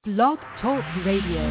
Blog Talk Radio.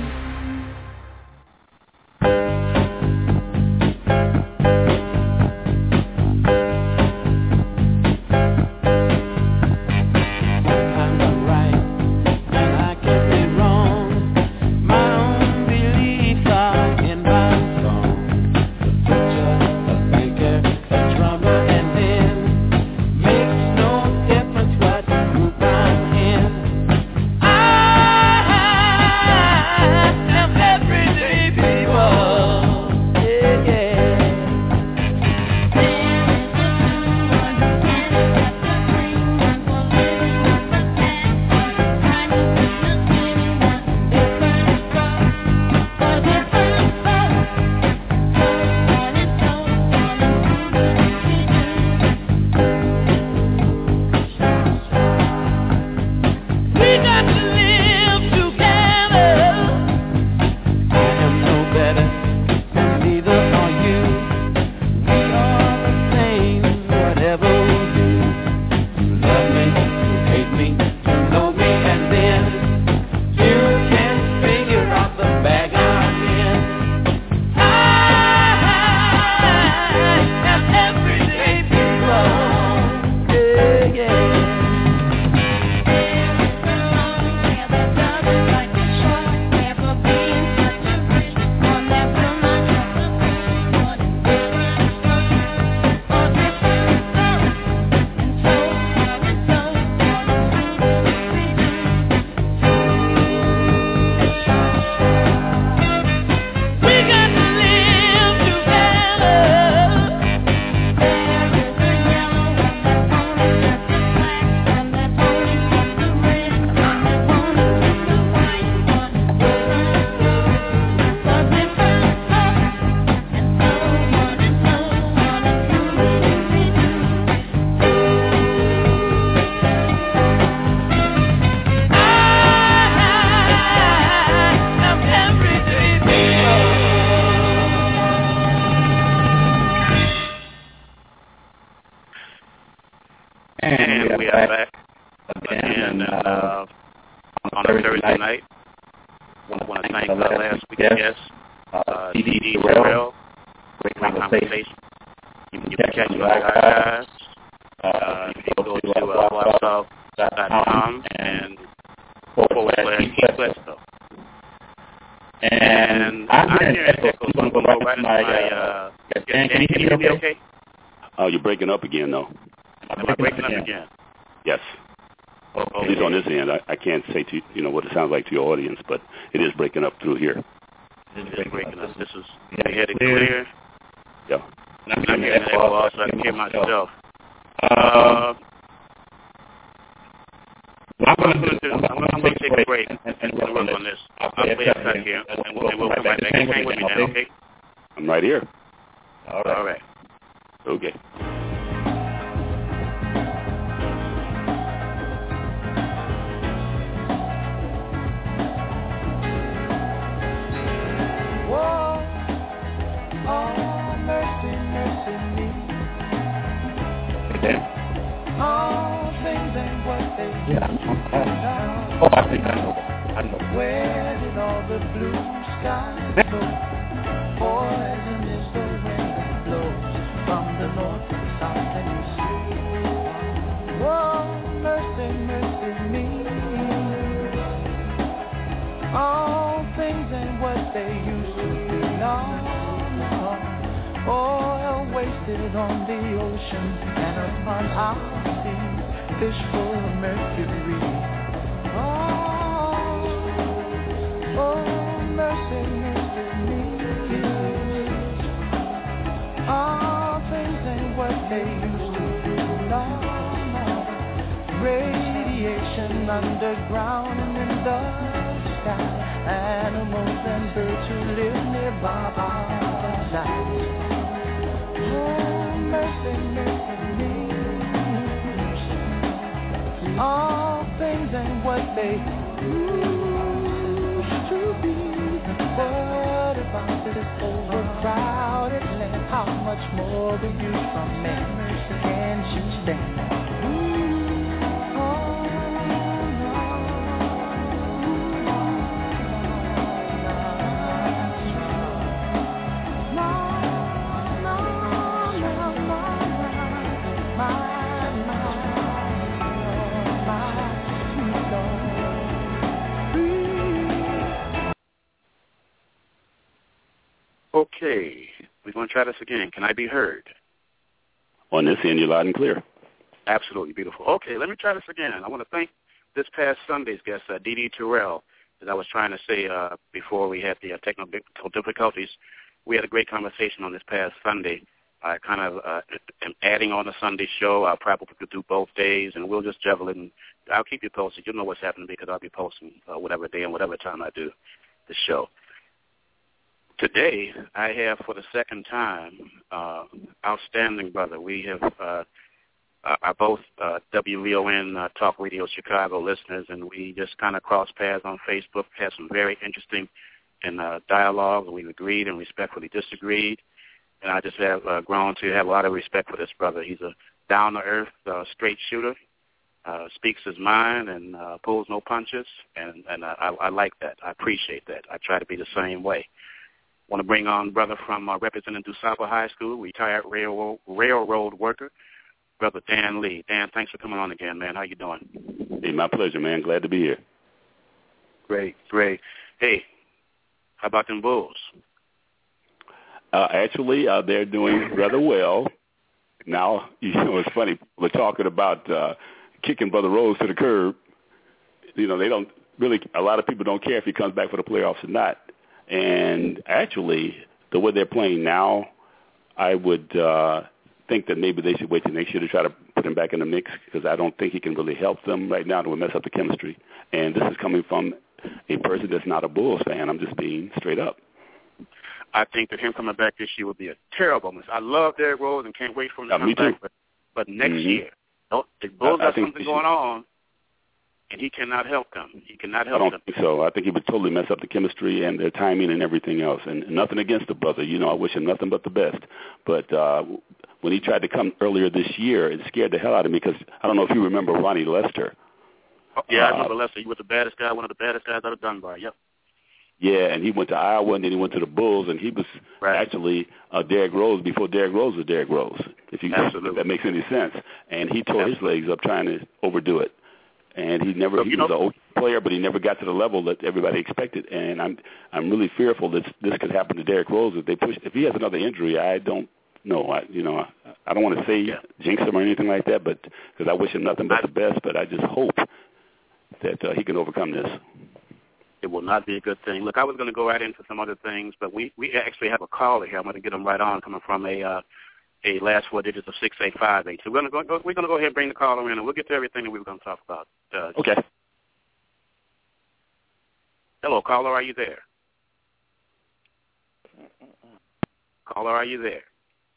You're breaking up again, though. Am I breaking up again? Yes. Okay. At least on this end, I can't say to what it sounds like to your audience, but it is breaking up through here. It is breaking up. This is headed clear. Yeah. I'm hearing the echo also. I can hear myself. I'm going to take a break and work on this. I'll play a cut here, and we'll come right back. Hang with me now, okay? I'm right here. All right. Okay. I think I know. Where did all the blue skies go? Poison is the wind that blows from the north and south and east. Oh, mercy, mercy me. All things ain't what they used to be. No. Oil wasted on the ocean and upon our seas. Fish full of mercury. Oh, mercy, mercy me. All things ain't what they used to be. No, no. Radiation underground and in the sky. Animals and birds who live nearby are alive. Oh, mercy, mercy me. All things ain't what they used to be. What about this overcrowded land? How much more abuse from man can you stand? Okay, we're going to try this again. Can I be heard? On this end, you're loud and clear. Absolutely beautiful. Okay, let me try this again. I want to thank this past Sunday's guest, D.D. Terrell. As I was trying to say before we had the technical difficulties, we had a great conversation on this past Sunday. I kind of am adding on the Sunday show. I'll probably do both days, and we'll just juggle it, and I'll keep you posted. You'll know what's happening because I'll be posting whatever day and whatever time I do the show. Today, I have for the second time, outstanding brother. We have are both WVON Talk Radio Chicago listeners, and we just kind of crossed paths on Facebook, had some very interesting dialogue. We've agreed and respectfully disagreed, and I just have grown to have a lot of respect for this brother. He's a down-to-earth, straight shooter, speaks his mind, and pulls no punches, and I like that. I appreciate that. I try to be the same way. I want to bring on brother from representing DuSable High School, retired railroad worker, Brother Dan Lee. Dan, thanks for coming on again, man. How you doing? Hey, my pleasure, man. Glad to be here. Great. Hey, how about them Bulls? Actually, they're doing rather well. Now, it's funny. We're talking about kicking Brother Rose to the curb. They don't really, a lot of people don't care if he comes back for the playoffs or not. And actually, the way they're playing now, I would think that maybe they should wait till next year to try to put him back in the mix because I don't think he can really help them right now. It would mess up the chemistry. And this is coming from a person that's not a Bulls fan. I'm just being straight up. I think that him coming back this year would be a terrible mistake. I love Derrick Rose and can't wait for him to come back. But next year, the Bulls have something going on, and he cannot help them. I don't think so. I think he would totally mess up the chemistry and their timing and everything else. And nothing against the brother. I wish him nothing but the best. But when he tried to come earlier this year, it scared the hell out of me because I don't know if you remember Ronnie Lester. Yeah, I remember Lester. He was the baddest guy, one of the baddest guys out of Dunbar. Yep. Yeah, and he went to Iowa, and then he went to the Bulls, and he was actually Derrick Rose before Derrick Rose was Derrick Rose, if that makes any sense. And he tore his legs up trying to overdo it. And he was an old player, but he never got to the level that everybody expected. And I'm really fearful that this could happen to Derrick Rose if he has another injury. I don't know. I don't want to say jinx him or anything like that, but because I wish him nothing but the best. But I just hope that he can overcome this. It will not be a good thing. Look, I was going to go right into some other things, but we actually have a caller here. I'm going to get him right on, coming from a last four digits of 6858. So we're going to go ahead and bring the caller in, and we'll get to everything that we were going to talk about. Okay. Hello, caller. Are you there? Caller, are you there?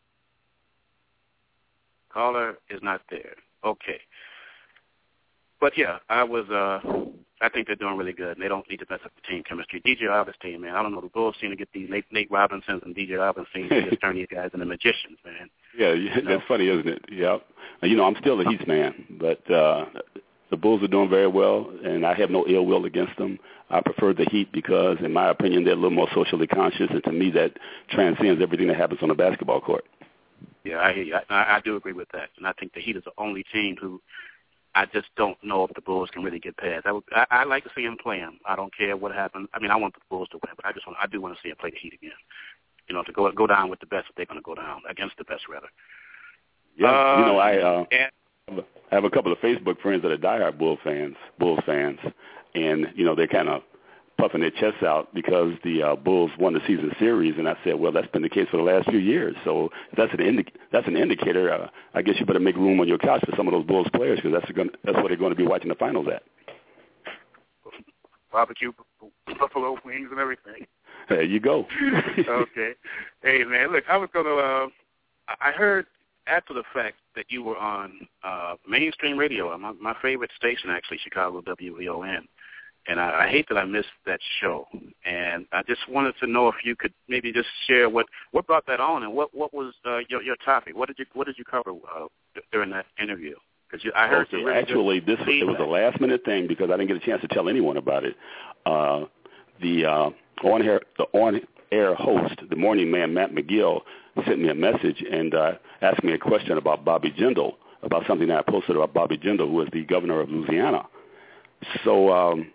Caller is not there. Okay. But yeah, I think they're doing really good, and they don't need to mess up the team chemistry. DJ Augustine, man, I don't know, the Bulls seem to get these Nate Robinsons and DJ Augustine to just turn these guys into magicians, man. Yeah, that's funny, isn't it? Yeah. I'm still a Heat man, but the Bulls are doing very well, and I have no ill will against them. I prefer the Heat because, in my opinion, they're a little more socially conscious, and to me that transcends everything that happens on a basketball court. Yeah, I hear you. I do agree with that, and I think the Heat is the only team who I just don't know if the Bulls can really get past. I like to see them play them. I don't care what happens. I mean, I want the Bulls to win, but I do want to see them play the Heat again. To go down with the best if they're going to go down, against the best, rather. Yeah, I have a couple of Facebook friends that are diehard Bulls fans, and, they're kind of puffing their chests out because the Bulls won the season series, and I said, well, that's been the case for the last few years. So if that's an indicator. I guess you better make room on your couch for some of those Bulls players because that's what they're going to be watching the finals at. Barbecue, buffalo wings, and everything. There you go. Okay. Hey, man, look, I was going to I heard after the fact that you were on mainstream radio, my favorite station, actually, Chicago WVON. And I hate that I missed that show. And I just wanted to know if you could maybe just share what brought that on and what was your topic. What did you cover during that interview? Because I heard actually it was a last minute thing because I didn't get a chance to tell anyone about it. The on-air host, the morning man Matt McGill, sent me a message and asked me a question about Bobby Jindal, about something that I posted about Bobby Jindal, who is the governor of Louisiana. So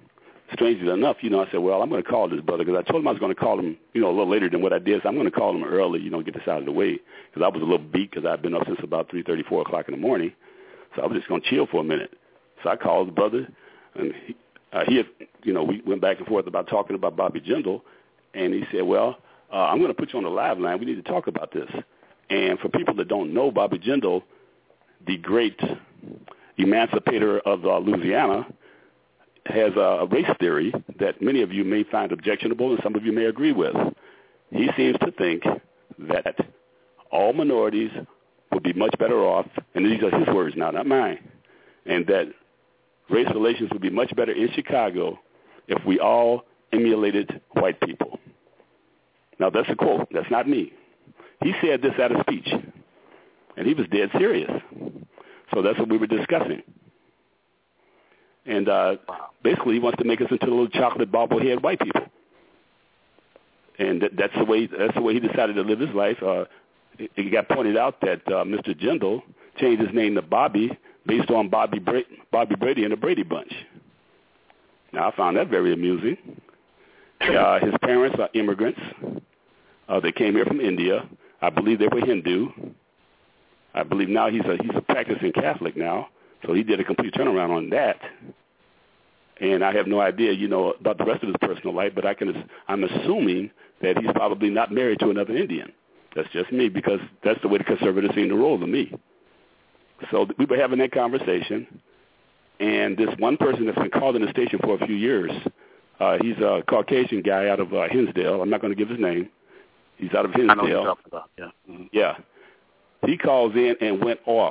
strangely enough, I said, well, I'm going to call this brother because I told him I was going to call him, a little later than what I did. So I'm going to call him early, get this out of the way because I was a little beat because I'd been up since about 3:30, 4 o'clock in the morning. So I was just going to chill for a minute. So I called the brother, and he had, we went back and forth about talking about Bobby Jindal, and he said, well, I'm going to put you on the live line. We need to talk about this. And for people that don't know, Bobby Jindal, the great emancipator of Louisiana, has a race theory that many of you may find objectionable and some of you may agree with. He seems to think that all minorities would be much better off, and these are his words now, not mine, and that race relations would be much better in Chicago if we all emulated white people. Now, that's a quote. That's not me. He said this at a speech, and he was dead serious. So that's what we were discussing. And basically, he wants to make us into little chocolate bobblehead white people. And that's the way he decided to live his life. It got pointed out that Mr. Jindal changed his name to Bobby based on Bobby Brady and the Brady Bunch. Now, I found that very amusing. His parents are immigrants. They came here from India. I believe they were Hindu. I believe now he's a practicing Catholic now. So he did a complete turnaround on that. And I have no idea, about the rest of his personal life, but I'm assuming that he's probably not married to another Indian. That's just me because that's the way the conservatives seem to roll to me. So we were having that conversation, and this one person that's been called in the station for a few years, he's a Caucasian guy out of Hinsdale. I'm not going to give his name. He's out of Hinsdale. I know what you're talking about, yeah. Mm-hmm. Yeah. He calls in and went off.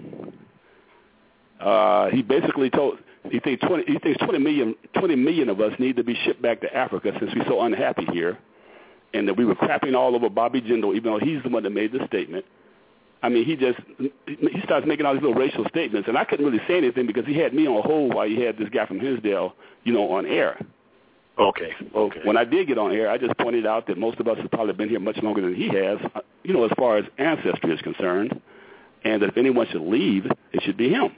He basically he thinks 20 million of us need to be shipped back to Africa since we're so unhappy here, and that we were crapping all over Bobby Jindal, even though he's the one that made the statement. I mean, he starts making all these little racial statements, and I couldn't really say anything because he had me on hold while he had this guy from Hinsdale, on air. Okay. When I did get on air, I just pointed out that most of us have probably been here much longer than he has, as far as ancestry is concerned, and that if anyone should leave, it should be him.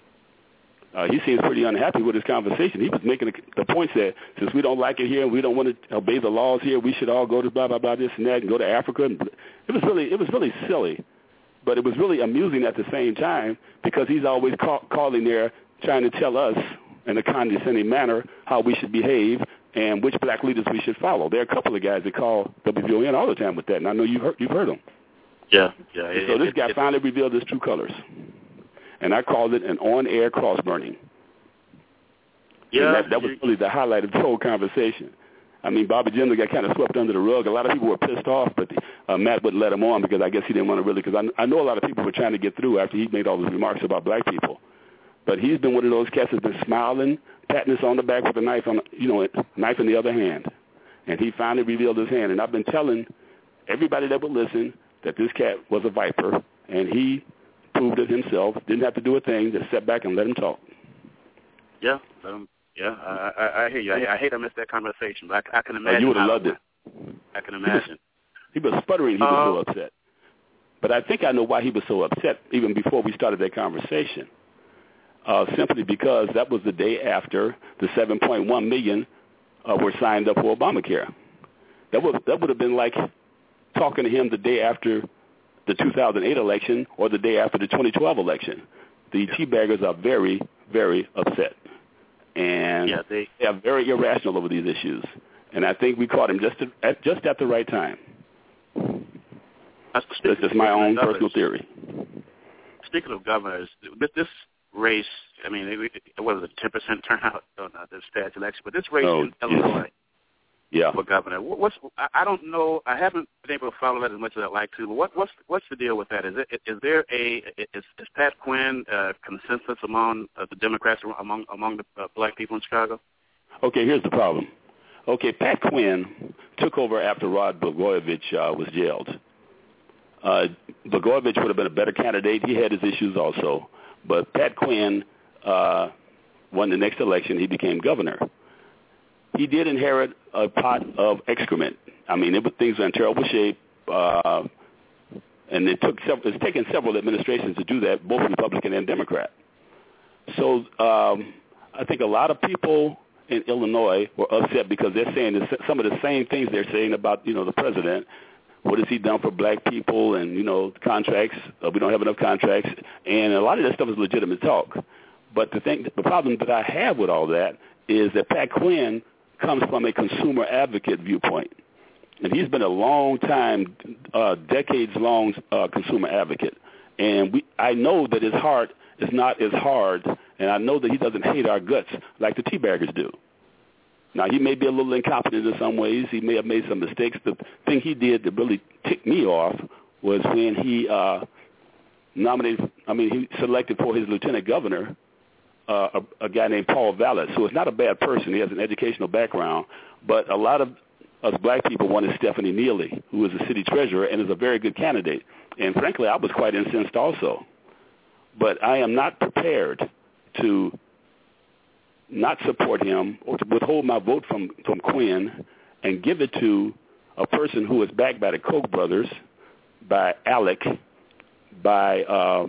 He seems pretty unhappy with his conversation. He was making the point that since we don't like it here and we don't want to obey the laws here, we should all go to blah, blah, blah, this and that and go to Africa. And it was really silly, but it was really amusing at the same time because he's always calling there trying to tell us in a condescending manner how we should behave and which black leaders we should follow. There are a couple of guys that call WVON all the time with that, and I know you've heard them. Yeah. So this guy finally revealed his true colors. And I called it an on-air cross-burning. Yeah, and that was really the highlight of the whole conversation. I mean, Bobby Jindal got kind of swept under the rug. A lot of people were pissed off, but Matt wouldn't let him on because I guess he didn't want to really, because I know a lot of people were trying to get through after he made all those remarks about black people. But he's been one of those cats that's been smiling, patting us on the back with a knife knife in the other hand. And he finally revealed his hand. And I've been telling everybody that would listen that this cat was a viper, and he proved it himself, didn't have to do a thing, just sit back and let him talk. Yeah, I hear you. I hate I missed that conversation, but I can imagine. You would have loved it. I can imagine. He was sputtering. He was so upset. But I think I know why he was so upset even before we started that conversation. Simply because that was the day after the 7.1 million were signed up for Obamacare. That would have been like talking to him the day after the 2008 election or the day after the 2012 election. The teabaggers are very, very upset. And they are very irrational over these issues. And I think we caught him just at the right time. That's just my own personal theory. Speaking of governors, this race, I mean, it was a 10% turnout on this past election, but this race in Illinois for governor, I don't know. I haven't been able to follow that as much as I'd like to. But what's the deal with that? Is Pat Quinn consensus among the Democrats among the black people in Chicago? Okay, here's the problem. Okay, Pat Quinn took over after Rod Blagojevich was jailed. Blagojevich would have been a better candidate. He had his issues also. But Pat Quinn won the next election. He became governor. He did inherit a pot of excrement. I mean, things were in terrible shape, and it's taken several administrations to do that, both Republican and Democrat. So I think a lot of people in Illinois were upset because they're saying some of the same things they're saying about, the president. What has he done for black people and, contracts? We don't have enough contracts. And a lot of that stuff is legitimate talk. But the problem that I have with all that is that Pat Quinn comes from a consumer advocate viewpoint. And he's been a long time, decades-long consumer advocate. And I know that his heart is not as hard, and I know that he doesn't hate our guts like the teabaggers do. Now, he may be a little incompetent in some ways. He may have made some mistakes. The thing he did that really ticked me off was when he he selected for his lieutenant governor a guy named Paul Vallis, who is not a bad person. He has an educational background, but a lot of us black people wanted Stephanie Neely, who is the city treasurer and is a very good candidate. And frankly, I was quite incensed also. But I am not prepared to not support him or to withhold my vote from Quinn and give it to a person who is backed by the Koch brothers, by ALEC, by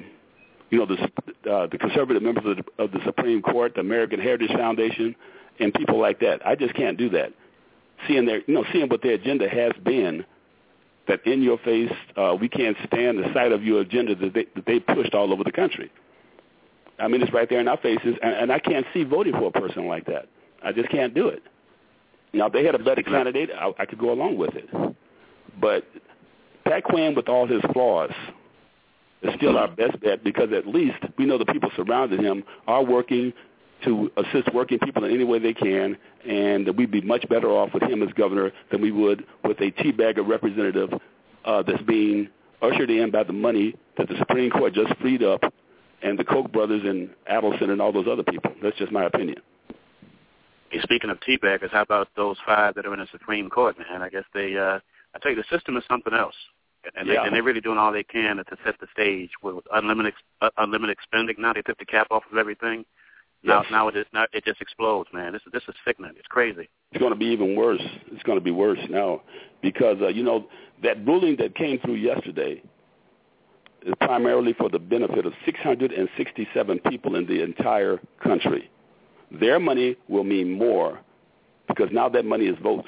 the conservative members of the Supreme Court, the American Heritage Foundation, and people like that. I just can't do that. Seeing what their agenda has been, that in your face, we can't stand the sight of your agenda that they pushed all over the country. I mean, it's right there in our faces, and I can't see voting for a person like that. I just can't do it. Now, if they had a better candidate, I could go along with it. But Pat Quinn, with all his flaws, is still our best bet because at least we know the people surrounding him are working to assist working people in any way they can, and that we'd be much better off with him as governor than we would with a teabagger representative that's being ushered in by the money that the Supreme Court just freed up and the Koch brothers and Adelson and all those other people. That's just my opinion. Hey, speaking of teabaggers, how about those 5 that are in the Supreme Court, man? I guess I tell you, the system is something else. And they're really doing all they can to set the stage with unlimited spending. Now they took the cap off of everything. Yes. Now it just explodes, man. This is sickening. It's crazy. It's going to be even worse. It's going to be worse now because, that ruling that came through yesterday is primarily for the benefit of 667 people in the entire country. Their money will mean more because now that money is votes,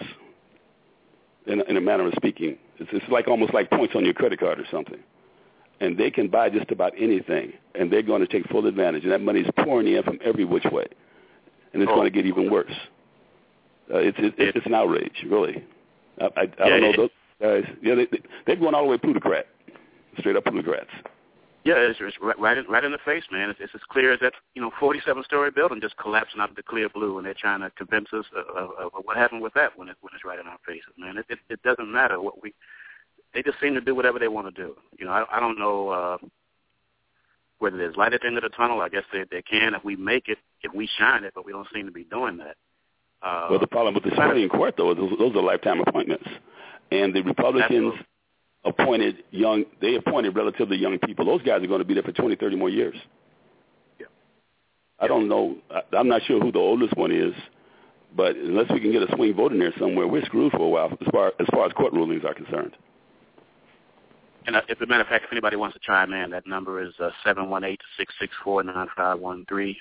in a manner of speaking. It's like almost like points on your credit card or something. And they can buy just about anything, and they're going to take full advantage. And that money is pouring in from every which way. And it's going to get even worse. It's an outrage, really. I don't know those guys. Yeah, they're going all the way plutocrat, straight up plutocrats. Yeah, it's right in the face, man. It's as clear as that 47-story building just collapsing out of the clear blue, and they're trying to convince us of what happened with that when it's right in our faces, man. It doesn't matter what they just seem to do whatever they want to do. I don't know whether there's light at the end of the tunnel. I guess they can if we make it, if we shine it, but we don't seem to be doing that. Well, the problem with the Supreme Court, though, is those are lifetime appointments, and the Republicans appointed relatively young people. Those guys are going to be there for 20, 30 more years. Yeah. I don't know. I'm not sure who the oldest one is, but unless we can get a swing vote in there somewhere, we're screwed for a while as far as court rulings are concerned. And as a matter of fact, if anybody wants to chime in, that number is 718-664-9513,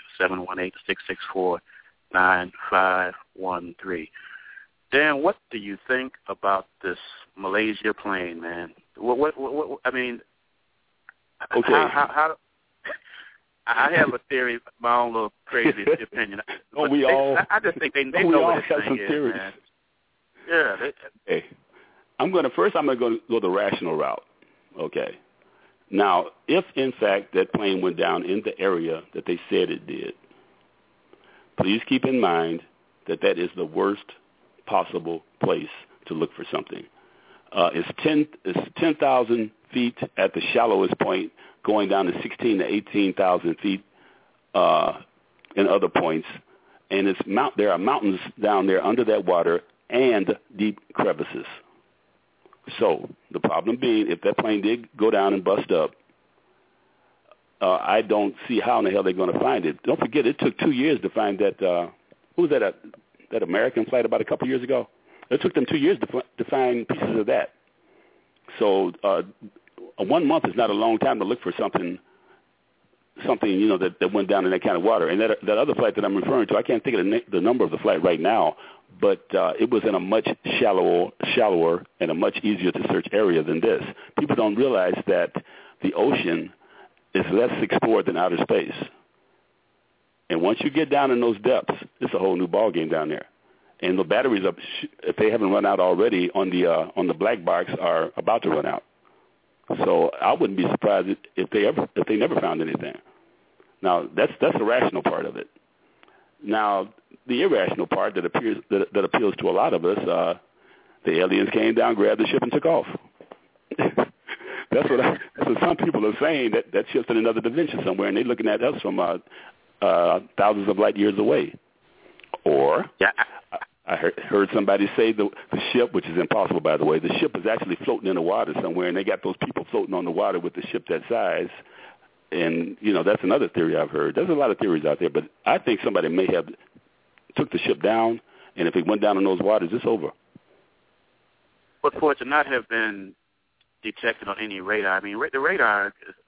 718-664-9513. Dan, what do you think about this Malaysia plane, man? What I mean, okay. How I have a theory, my own little crazy opinion. I just think they know what this thing is, theories. Man. Yeah. Hey, I'm going to go the rational route. Okay. Now, if in fact that plane went down in the area that they said it did, please keep in mind that is the worst possible place to look for something. It's 10,000 feet at the shallowest point, going down to 16,000 to 18,000 feet in other points, and there are mountains down there under that water and deep crevices. So the problem being, if that plane did go down and bust up, I don't see how in the hell they're going to find it. Don't forget, it took 2 years to find that. Who was that? That American flight about a couple years ago? It took them 2 years to find pieces of that. So 1 month is not a long time to look for something something, you know, that went down in that kind of water. And that other flight that I'm referring to, I can't think of the number of the flight right now, but it was in a much shallower and a much easier to search area than this. People don't realize that the ocean is less explored than outer space. And once you get down in those depths, it's a whole new ballgame down there. And the batteries, if they haven't run out already on the black box, are about to run out. So I wouldn't be surprised if they never found anything. Now that's the rational part of it. Now the irrational part that appeals to a lot of us, the aliens came down, grabbed the ship, and took off. That's what some people are saying, that ship's in another dimension somewhere, and they're looking at us from thousands of light years away. Or I heard somebody say the ship, which is impossible, by the way, the ship is actually floating in the water somewhere, and they got those people floating on the water with the ship that size. And, you know, that's another theory I've heard. There's a lot of theories out there, but I think somebody may have took the ship down, and if it went down in those waters, it's over. But for it to not have been detected on any radar, I mean, the radar,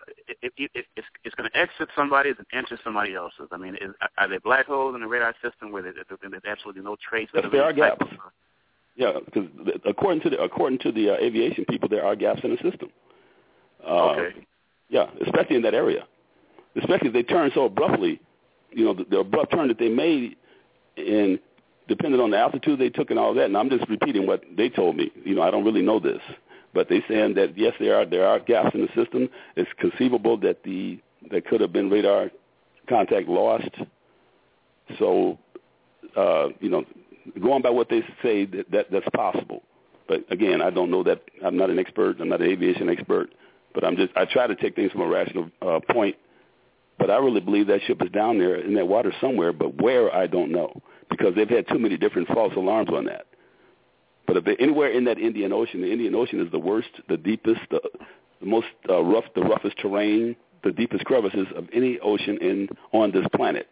it's going to exit somebody's and enter somebody else's. I mean, are there black holes in the radar system where there's absolutely no trace? Yes, there are gaps. Yeah, because according to the aviation people, there are gaps in the system. Okay. Yeah, especially in that area. Especially if they turn so abruptly, you know, the abrupt turn that they made, and depending on the altitude they took and all that. And I'm just repeating what they told me. You know, I don't really know this. But they're saying that, yes, there are gaps in the system. It's conceivable that there could have been radar contact lost. So, you know, going by what they say, that's possible. But, again, I don't know that. I'm not an expert. I'm not an aviation expert. But I try to take things from a rational point. But I really believe that ship is down there in that water somewhere. But where, I don't know, because they've had too many different false alarms on that. But if they're anywhere in that Indian Ocean, the Indian Ocean is the worst, the deepest, the most the roughest terrain, the deepest crevices of any ocean on this planet.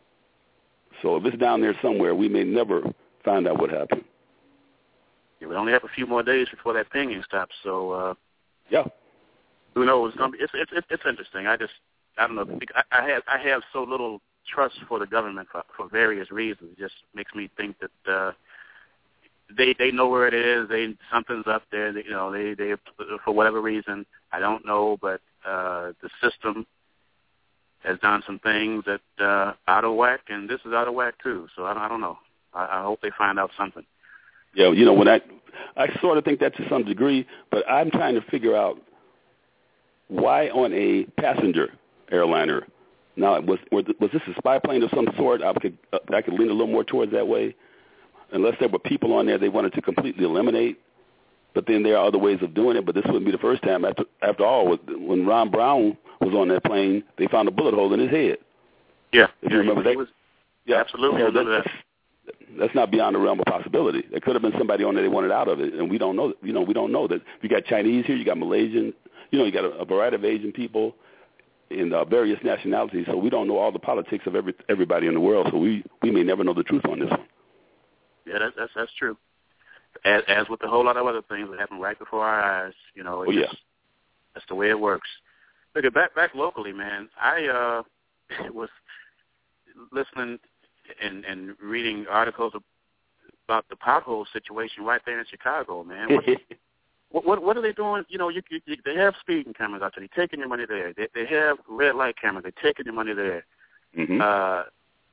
So if it's down there somewhere, we may never find out what happened. Yeah, we only have a few more days before that pinging stops. So yeah, who knows? It's interesting. I don't know. I have so little trust for the government for various reasons. It just makes me think that. They know where it is. Something's up there. They for whatever reason, I don't know, but the system has done some things that out of whack, and this is out of whack too. So I don't know. I hope they find out something. Yeah, you know, when I sort of think that to some degree, but I'm trying to figure out why on a passenger airliner. Now, was this a spy plane of some sort? I could lean a little more towards that way. Unless there were people on there they wanted to completely eliminate, but then there are other ways of doing it. But this wouldn't be the first time. After all, when Ron Brown was on that plane, they found a bullet hole in his head. Yeah, if you remember that. Yeah, absolutely. So that's not beyond the realm of possibility. There could have been somebody on there they wanted out of it, and we don't know. You know, we don't know that. You got Chinese here, you got Malaysian, you know, you got a variety of Asian people in various nationalities. So we don't know all the politics of everybody in the world. So we may never know the truth on this one. Yeah, that's true. As with a whole lot of other things that happen right before our eyes, you know. That's the way it works. Look, back locally, man. I was listening and reading articles about the pothole situation right there in Chicago, man. What are they doing? You know, they have speeding cameras out there. They're taking your money there. They have red light cameras. They're taking your money there. Mm-hmm.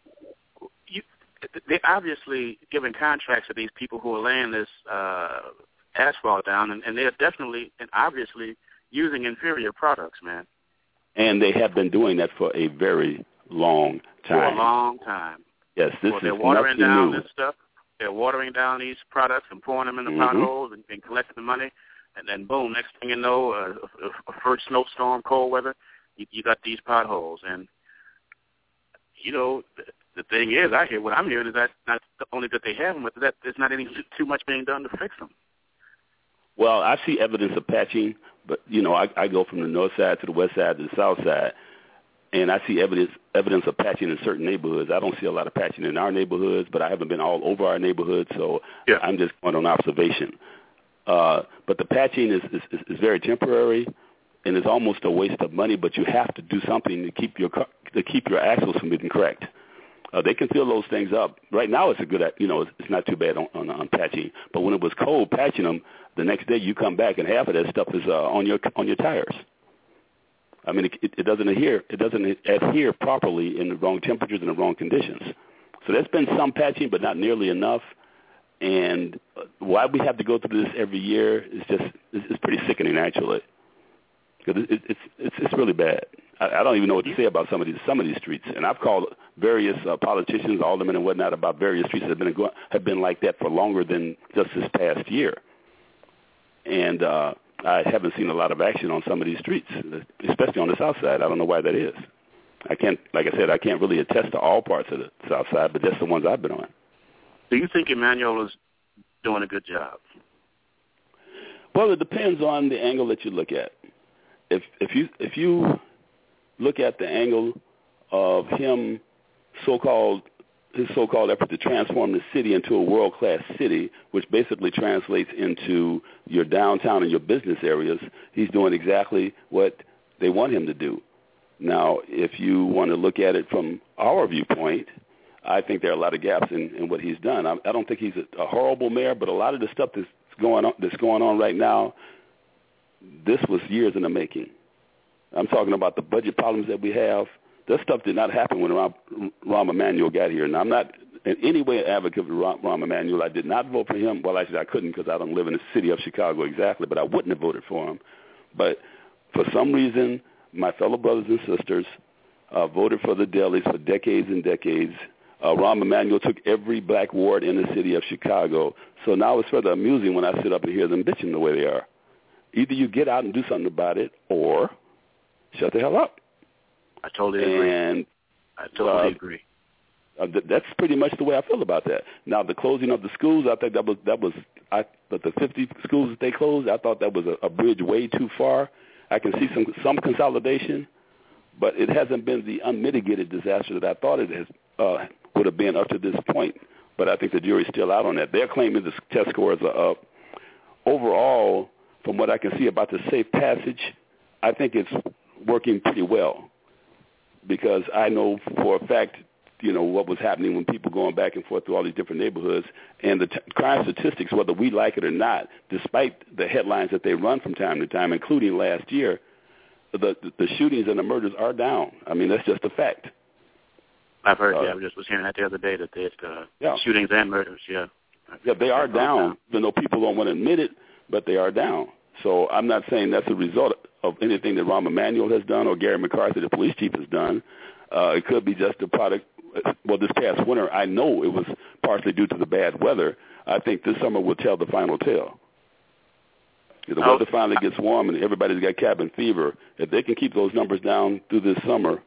They're obviously giving contracts to these people who are laying this asphalt down, and they're definitely and obviously using inferior products, man. And they have been doing that for a very long time. For a long time. Yes, they're watering down this stuff. They're watering down these products and pouring them in the potholes and collecting the money, and then boom, next thing you know, a first snowstorm, cold weather, you got these potholes, and you know. The thing is, what I'm hearing is that not only that they have them, but that there's not any too much being done to fix them. Well, I see evidence of patching, but, you know, I go from the north side to the west side to the south side, and I see evidence of patching in certain neighborhoods. I don't see a lot of patching in our neighborhoods, but I haven't been all over our neighborhoods, so I'm just going on observation. But the patching is very temporary, and it's almost a waste of money. But you have to do something to keep your axles from being cracked. They can fill those things up. Right now, it's a good, it's not too bad on patching. But when it was cold, patching them, the next day you come back and half of that stuff is on your tires. I mean, it doesn't adhere. It doesn't adhere properly in the wrong temperatures and the wrong conditions. So there's been some patching, but not nearly enough. And why we have to go through this every year is it's pretty sickening, actually, because it's really bad. I don't even know what to say about some of these streets. And I've called various politicians, aldermen and whatnot, about various streets that have been like that for longer than just this past year. And I haven't seen a lot of action on some of these streets, especially on the south side. I don't know why that is. Like I said, I can't really attest to all parts of the south side, but that's the ones I've been on. Do you think Emanuel is doing a good job? Well, it depends on the angle that you look at. If you look at the angle of his so-called effort to transform the city into a world-class city, which basically translates into your downtown and your business areas, he's doing exactly what they want him to do. Now, if you want to look at it from our viewpoint, I think there are a lot of gaps in what he's done. I don't think he's a horrible mayor, but a lot of the stuff that's going on right now, this was years in the making. I'm talking about the budget problems that we have. This stuff did not happen when Rahm Emanuel got here. And I'm not in any way an advocate for Rahm Emanuel. I did not vote for him. Well, actually, I couldn't because I don't live in the city of Chicago exactly, but I wouldn't have voted for him. But for some reason, my fellow brothers and sisters voted for the Dalys for decades and decades. Rahm Emanuel took every black ward in the city of Chicago. So now it's rather amusing when I sit up and hear them bitching the way they are. Either you get out and do something about it, or shut the hell up. I totally agree. Agree. That's pretty much the way I feel about that. Now, the closing of the schools, I think but the 50 schools that they closed, I thought that was a bridge way too far. I can see some consolidation, but it hasn't been the unmitigated disaster that I thought it would have been up to this point. But I think the jury's still out on that. They're claiming the test scores are up. Overall, from what I can see about the safe passage, I think it's working pretty well, because I know for a fact, what was happening when people going back and forth through all these different neighborhoods, and the crime statistics, whether we like it or not, despite the headlines that they run from time to time, including last year, the shootings and the murders are down. I mean, that's just a fact. I've heard, I just was hearing that the other day, that there's shootings and murders, Yeah, they are down, even though people don't want to admit it, but they are down. So I'm not saying that's a result of anything that Rahm Emanuel has done or Gary McCarthy, the police chief, has done. It could be just a product. Well, this past winter, I know it was partially due to the bad weather. I think this summer will tell the final tale. If the weather finally gets warm and everybody's got cabin fever, if they can keep those numbers down through this summer,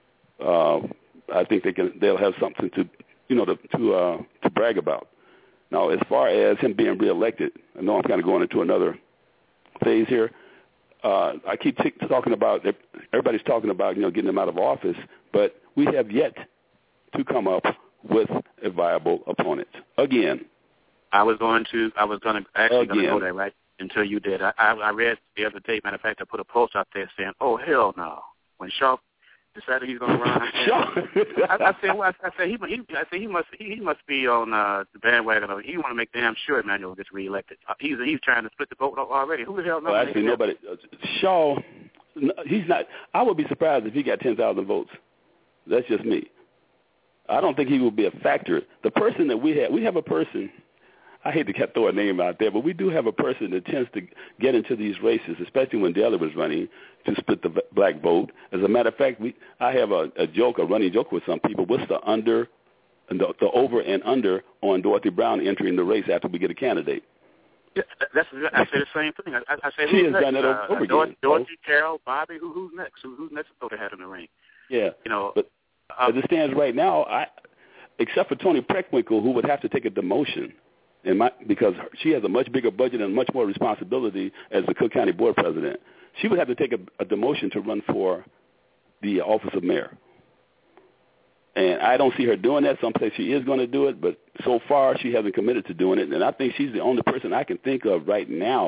I think they'll have something to brag about. Now, as far as him being reelected, I know I'm kind of going into another phase here. I keep talking about, everybody's talking about, getting him out of office, but we have yet to come up with a viable opponent. Again. I was going to go there right until you did. I read the other day, matter of fact, I put a post out there saying, oh, hell no. When Shaw decided he's going to run, I said he must be on the bandwagon. He want to make damn sure Emanuel gets reelected. He's trying to split the vote already. Who the hell knows? Well, actually, nobody. Shaw, he's not. I would be surprised if he got 10,000 votes. That's just me. I don't think he will be a factor. The person that we have a person, I hate to throw a name out there, but we do have a person that tends to get into these races, especially when Daley was running, to split the black vote. As a matter of fact, I have a running joke with some people. What's the over and under on Dorothy Brown entering the race after we get a candidate? Yeah, I say the same thing. I say she has done it over again. Dorothy, Carol, Bobby, who's next? Who's next to throw their hat in the ring? Yeah, but as it stands right now, except for Toni Preckwinkle, who would have to take a demotion, because she has a much bigger budget and much more responsibility as the Cook County Board President, she would have to take a demotion to run for the office of mayor. And I don't see her doing that. Some say she is going to do it, but so far she hasn't committed to doing it. And I think she's the only person I can think of right now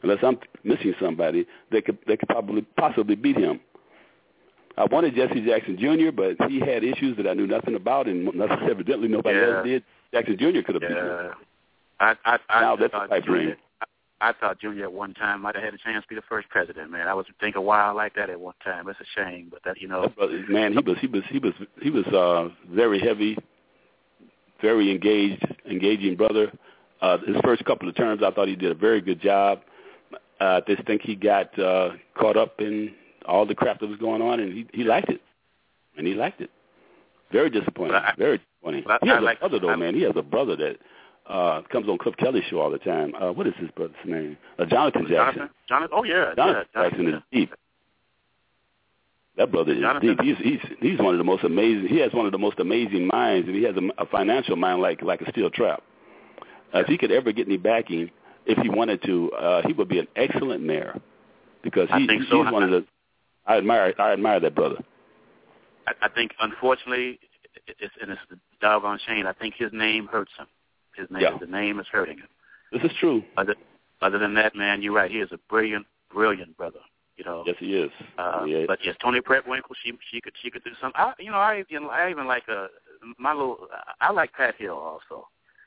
unless I'm missing somebody that could possibly beat him. I wanted Jesse Jackson Jr., but he had issues that I knew nothing about, and evidently nobody else did. Jackson Jr. could have beat him. Now that's a pipe dream. I thought Junior at one time might have had a chance to be the first president. Man, I was thinking wild like that at one time. It's a shame, but that man, he was very heavy, very engaging brother. His first couple of terms, I thought he did a very good job. I just think he got caught up in all the crap that was going on, and he liked it. And he liked it. Very disappointing. Very disappointing. He has a brother, though, man. He has a brother that comes on Cliff Kelly's show all the time. What is his brother's name? Jonathan Jackson. Jonathan? Oh, yeah. Jonathan Jackson is deep. That brother is deep. He's one of the most amazing. He has one of the most amazing minds, and he has a financial mind like a steel trap. If he could ever get any backing, if he wanted to, he would be an excellent mayor, because he's one of the. I admire that brother. I think, unfortunately, it's a doggone shame. I think his name hurts him. The name is hurting him. This is true. Other than that, man, you're right. He is a brilliant brother. You know. Yes, he is. But yes, Toni Preckwinkle, she could do something. I even like I like Pat Hill also.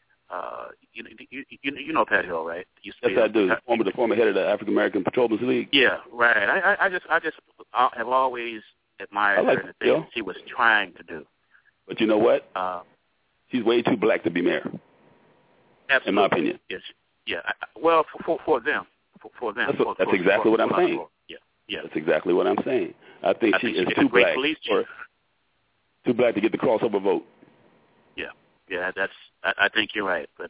You know Pat Hill, right? Yes, I do. The former head of the African American Patrolmen's League. Yeah, right. I just have always admired her and the things she was trying to do. But you know what? She's way too black to be mayor. Absolutely. In my opinion. Yes. Yeah. Well, for them. For them. That's exactly what I'm saying. Yeah. That's exactly what I'm saying. I think she is too black. Too black to get the crossover vote. Yeah. Yeah. I think you're right. But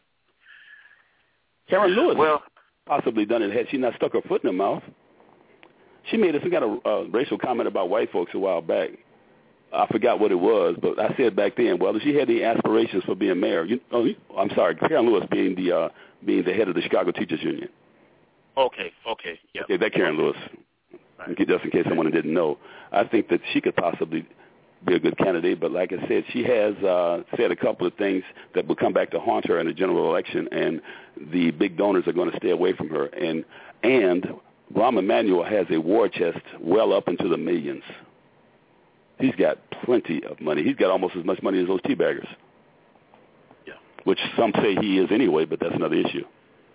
Karen Lewis possibly done it had she not stuck her foot in her mouth. She made some kind of racial comment about white folks a while back. I forgot what it was, but I said back then, well, if she had any aspirations for being mayor, I'm sorry, Karen Lewis being the head of the Chicago Teachers Union. Okay, yeah. Okay, that Karen Lewis, right. Just in case someone didn't know. I think that she could possibly be a good candidate, but like I said, she has said a couple of things that will come back to haunt her in the general election, and the big donors are going to stay away from her. And Rahm Emanuel has a war chest well up into the millions. He's got plenty of money. He's got almost as much money as those teabaggers. Yeah. Which some say he is anyway, but that's another issue.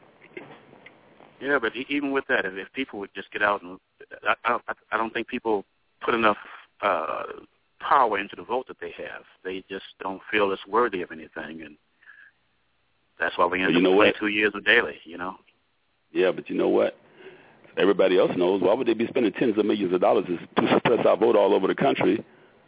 Yeah, but even with that, if people would just get out and I don't think people put enough power into the vote that they have. They just don't feel it's worthy of anything, and that's why we end up with 2 years of Daley, Yeah, but you know what? Everybody else knows. Why would they be spending tens of millions of dollars to suppress our vote all over the country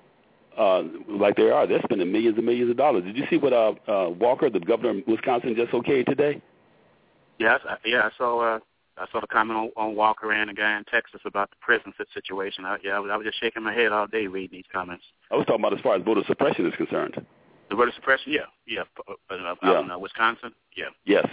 like they are? They're spending millions and millions of dollars. Did you see what Walker, the governor of Wisconsin, just okayed today? Yes, I saw the comment on Walker and a guy in Texas about the prison situation. I was just shaking my head all day reading these comments. I was talking about as far as voter suppression is concerned. The voter suppression, out in Wisconsin, Yes.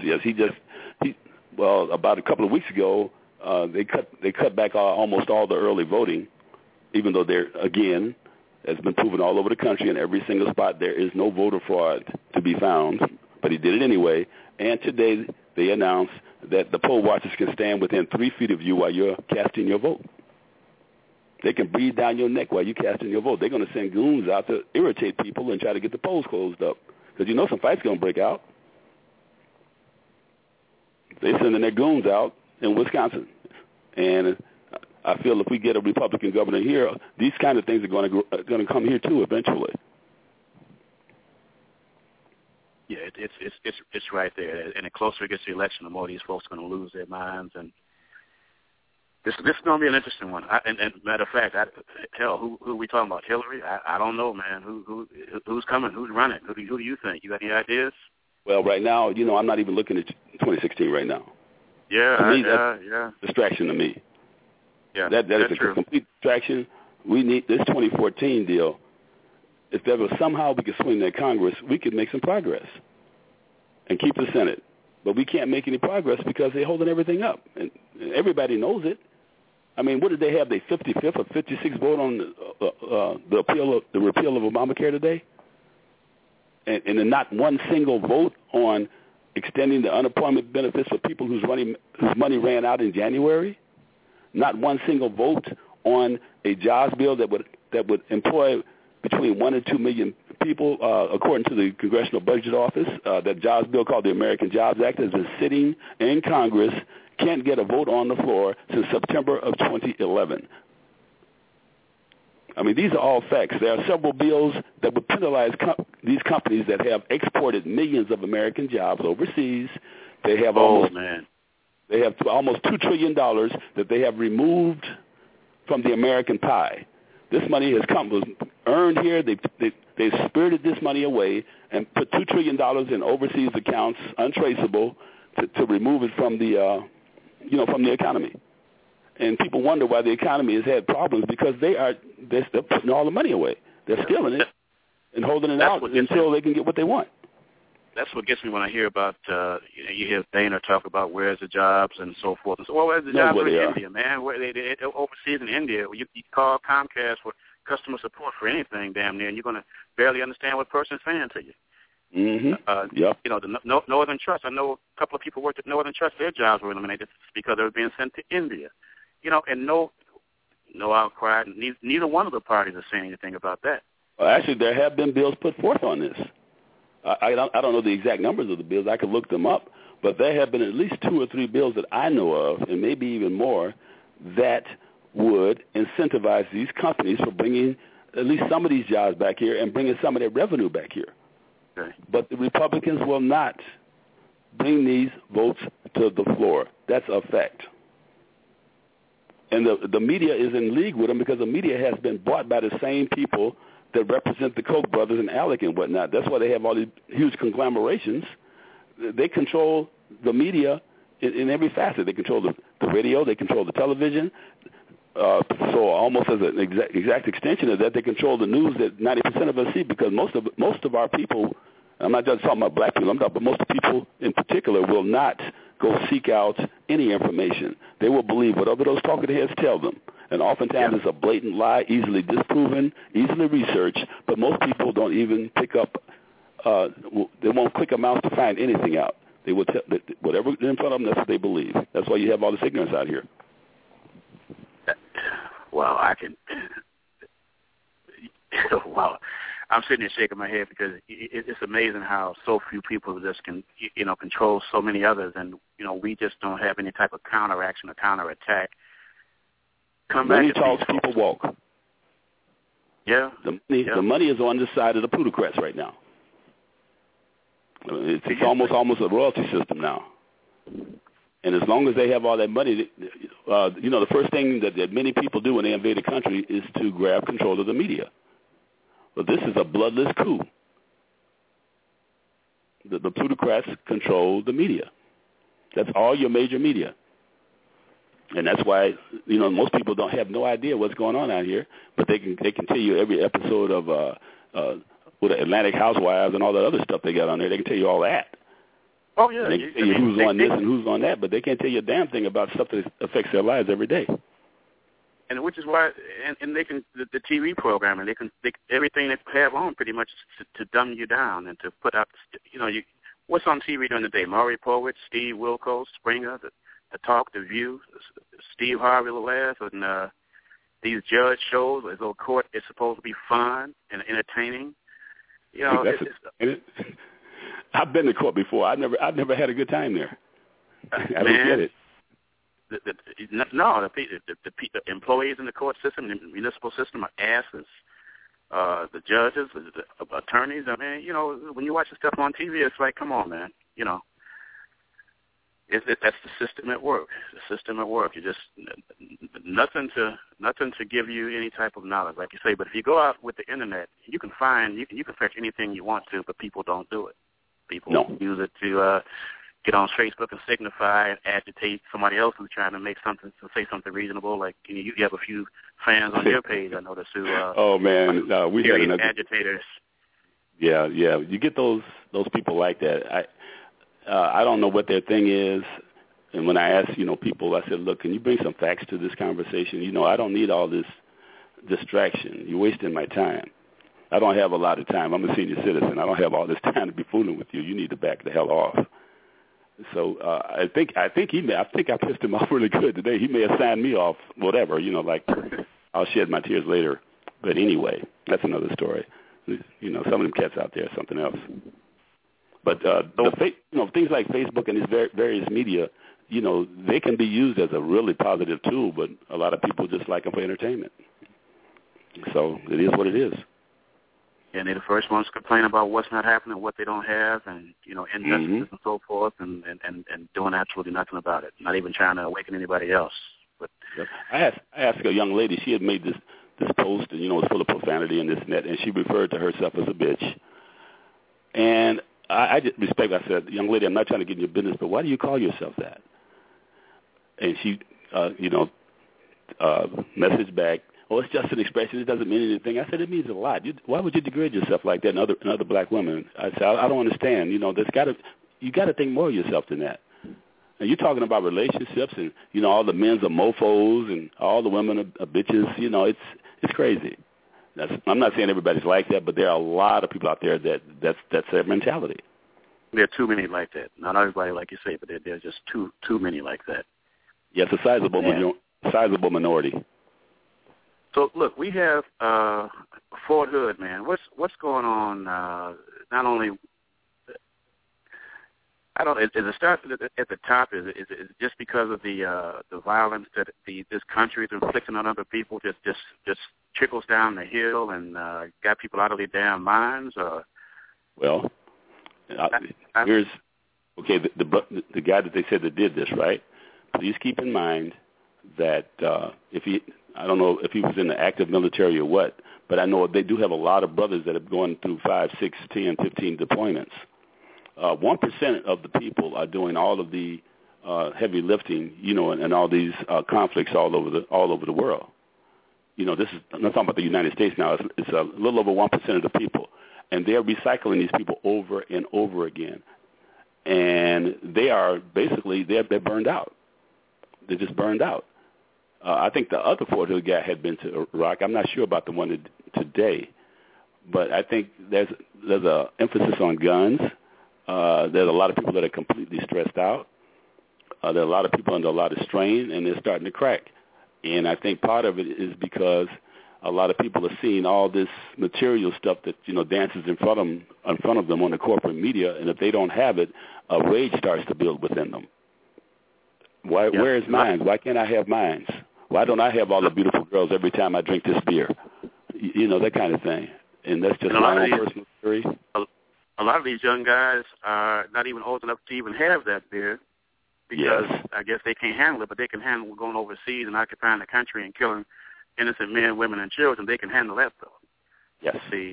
About a couple of weeks ago, they cut back almost all the early voting, even though there again has been proven all over the country in every single spot there is no voter fraud to be found. But he did it anyway. And today they announced that the poll watchers can stand within 3 feet of you while you're casting your vote. They can breathe down your neck while you're casting your vote. They're going to send goons out to irritate people and try to get the polls closed up, because some fight's going to break out. They're sending their goons out in Wisconsin. And I feel if we get a Republican governor here, these kind of things are going to come here too eventually. Yeah, it's right there. And the closer it gets to the election, the more these folks are going to lose their minds. And this is going to be an interesting one. And matter of fact, who are we talking about? Hillary? I don't know, man. Who's coming? Who's running? Who do you think? You got any ideas? Well, right now, I'm not even looking at 2016 right now. Yeah, to me, that's distraction to me. Yeah, that is a complete distraction. We need this 2014 deal. If there was somehow we could swing that Congress, we could make some progress and keep the Senate. But we can't make any progress because they're holding everything up, and everybody knows it. I mean, what did they have? They 55th or 56th vote on the repeal of Obamacare today, and not one single vote on extending the unemployment benefits for people whose money ran out in January. Not one single vote on a jobs bill that would employ between 1 and 2 million people, according to the Congressional Budget Office. That jobs bill called the American Jobs Act has been sitting in Congress, can't get a vote on the floor since September of 2011. I mean, these are all facts. There are several bills that would penalize these companies that have exported millions of American jobs overseas. They have almost $2 trillion that they have removed from the American pie. This money was earned here. They spirited this money away and put $2 trillion in overseas accounts, untraceable, to remove it from the from the economy. And people wonder why the economy has had problems, because they're putting all the money away. They're stealing it and holding it out until they can get what they want. That's what gets me when I hear about, you hear Dana talk about where's the jobs and so forth. And so, well, where's the jobs in India, man? Where they overseas in India, you call Comcast for customer support for anything, damn near, and you're going to barely understand what a person's saying to you. Mm-hmm. Yep. The Northern Trust. I know a couple of people worked at Northern Trust. Their jobs were eliminated because they were being sent to India. And no outcry. Neither one of the parties are saying anything about that. Well, actually, there have been bills put forth on this. I don't know the exact numbers of the bills. I could look them up. But there have been at least 2 or 3 bills that I know of, and maybe even more, that would incentivize these companies for bringing at least some of these jobs back here and bringing some of their revenue back here. Okay. But the Republicans will not bring these votes to the floor. That's a fact. And the media is in league with them, because the media has been bought by the same people that represent the Koch brothers and Alec and whatnot. That's why they have all these huge conglomerations. They control the media in every facet. They control the radio. They control the television. So almost as an exact extension of that, they control the news that 90% of us see, because most of our people, I'm not just talking about black people, but most people in particular will not go seek out any information. They will believe whatever those talking heads tell them. And oftentimes it's a blatant lie, easily disproven, easily researched, but most people don't even pick up, they won't click a mouse to find anything out. They will tell whatever in front of them, that's what they believe. That's why you have all this ignorance out here. Well, I'm sitting here shaking my head, because it's amazing how so few people just can, control so many others, and, we just don't have any type of counteraction or counterattack. Money talks, people walk. Yeah. The money is on this side of the plutocrats right now. It's almost a royalty system now. And as long as they have all that money, the first thing that many people do when they invade a country is to grab control of the media. But this is a bloodless coup. The plutocrats control the media. That's all your major media. And that's why, most people have no idea what's going on out here, but they can tell you every episode of with the Atlantic Housewives and all that other stuff they got on there. They can tell you all that. Oh, yeah. And they can tell you who's on this and who's on that, but they can't tell you a damn thing about stuff that affects their lives every day. And which is why, and they can, the TV programming, everything they have on pretty much to dumb you down and to put out, what's on TV during the day? Maury Povich, Steve Wilkos, Springer, the Talk, The View, Steve Harvey Laugh, and these judge shows as though court is supposed to be fun and entertaining. I've been to court before. I've never had a good time there. I don't get it. The employees in the court system, the municipal system, are asses. The judges, the attorneys. I mean, when you watch the stuff on TV, it's like, come on, man. That's the system at work. The system at work. You just nothing to give you any type of knowledge, like you say. But if you go out with the internet, you can search anything you want to, but people don't do it. People use it to get on Facebook and signify and agitate somebody else who's trying to say something reasonable. Like you have a few fans on your page, I noticed, who we had another agitators. Yeah, you get those people like that. I don't know what their thing is, and when I ask people, I said, look, can you bring some facts to this conversation? I don't need all this distraction. You're wasting my time. I don't have a lot of time. I'm a senior citizen. I don't have all this time to be fooling with you. You need to back the hell off. So I think I pissed him off really good today. He may have signed me off, whatever, like I'll shed my tears later. But anyway, that's another story. Some of them cats out there are something else. But things like Facebook and these various media, they can be used as a really positive tool, but a lot of people just like them for entertainment. So it is what it is. And they're the first ones to complain about what's not happening, what they don't have, and, injustices and so forth, and doing absolutely nothing about it, not even trying to awaken anybody else. But I asked a young lady, she had made this post, and, it was full of profanity and this and that, and she referred to herself as a bitch. And I just respect, I said, young lady, I'm not trying to get in your business, but why do you call yourself that? And she, messaged back, oh, it's just an expression. It doesn't mean anything. I said, it means a lot. Why would you degrade yourself like that and other black women? I said, I don't understand. You got to think more of yourself than that. And you're talking about relationships and, all the men's are mofos and all the women are bitches. It's crazy. I'm not saying everybody's like that, but there are a lot of people out there that's their mentality. There are too many like that. Not everybody, like you say, but there's just too many like that. Yes, a sizable minority. So look, we have Fort Hood, man. What's going on? Not only, I don't. Is it start at the top? Is it just because of the violence that this country is inflicting on other people? Just trickles down the hill and got people out of their damn minds? Well, here's okay. The guy that they said that did this, right? Please keep in mind that I don't know if he was in the active military or what, but I know they do have a lot of brothers that have gone through 5, 6, 10, 15 deployments. 1% of the people are doing all of the heavy lifting, and all these conflicts all over the world. I'm not talking about the United States now. It's a little over 1% of the people, and they're recycling these people over and over again, and they are basically they're burned out. They're just burned out. I think the other Fort Hood guy had been to Iraq. I'm not sure about the one today, but I think there's a emphasis on guns. There's a lot of people that are completely stressed out. There are a lot of people under a lot of strain, and they're starting to crack. And I think part of it is because a lot of people are seeing all this material stuff that dances in front of them on the corporate media, and if they don't have it, a rage starts to build within them. Where is mine? Why can't I have mine? Why don't I have all the beautiful girls every time I drink this beer? That kind of thing. And that's just my own personal theory. A lot of these young guys are not even old enough to even have that beer because I guess they can't handle it, but they can handle going overseas and occupying the country and killing innocent men, women, and children. They can handle that, though. Yes. See,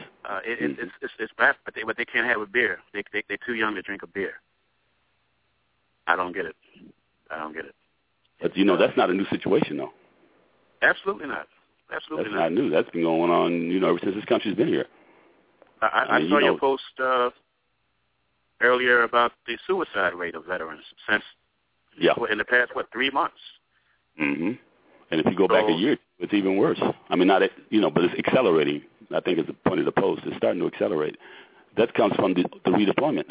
it's bad, but they can't have a beer. They're too young to drink a beer. I don't get it. But that's not a new situation, though. Absolutely not. Absolutely not new. That's been going on, ever since this country's been here. I saw your post earlier about the suicide rate of veterans since in the past 3 months. Mm-hmm. And if you go back a year, it's even worse. I mean, not but it's accelerating. I think is the point of the post. It's starting to accelerate. That comes from the redeployments.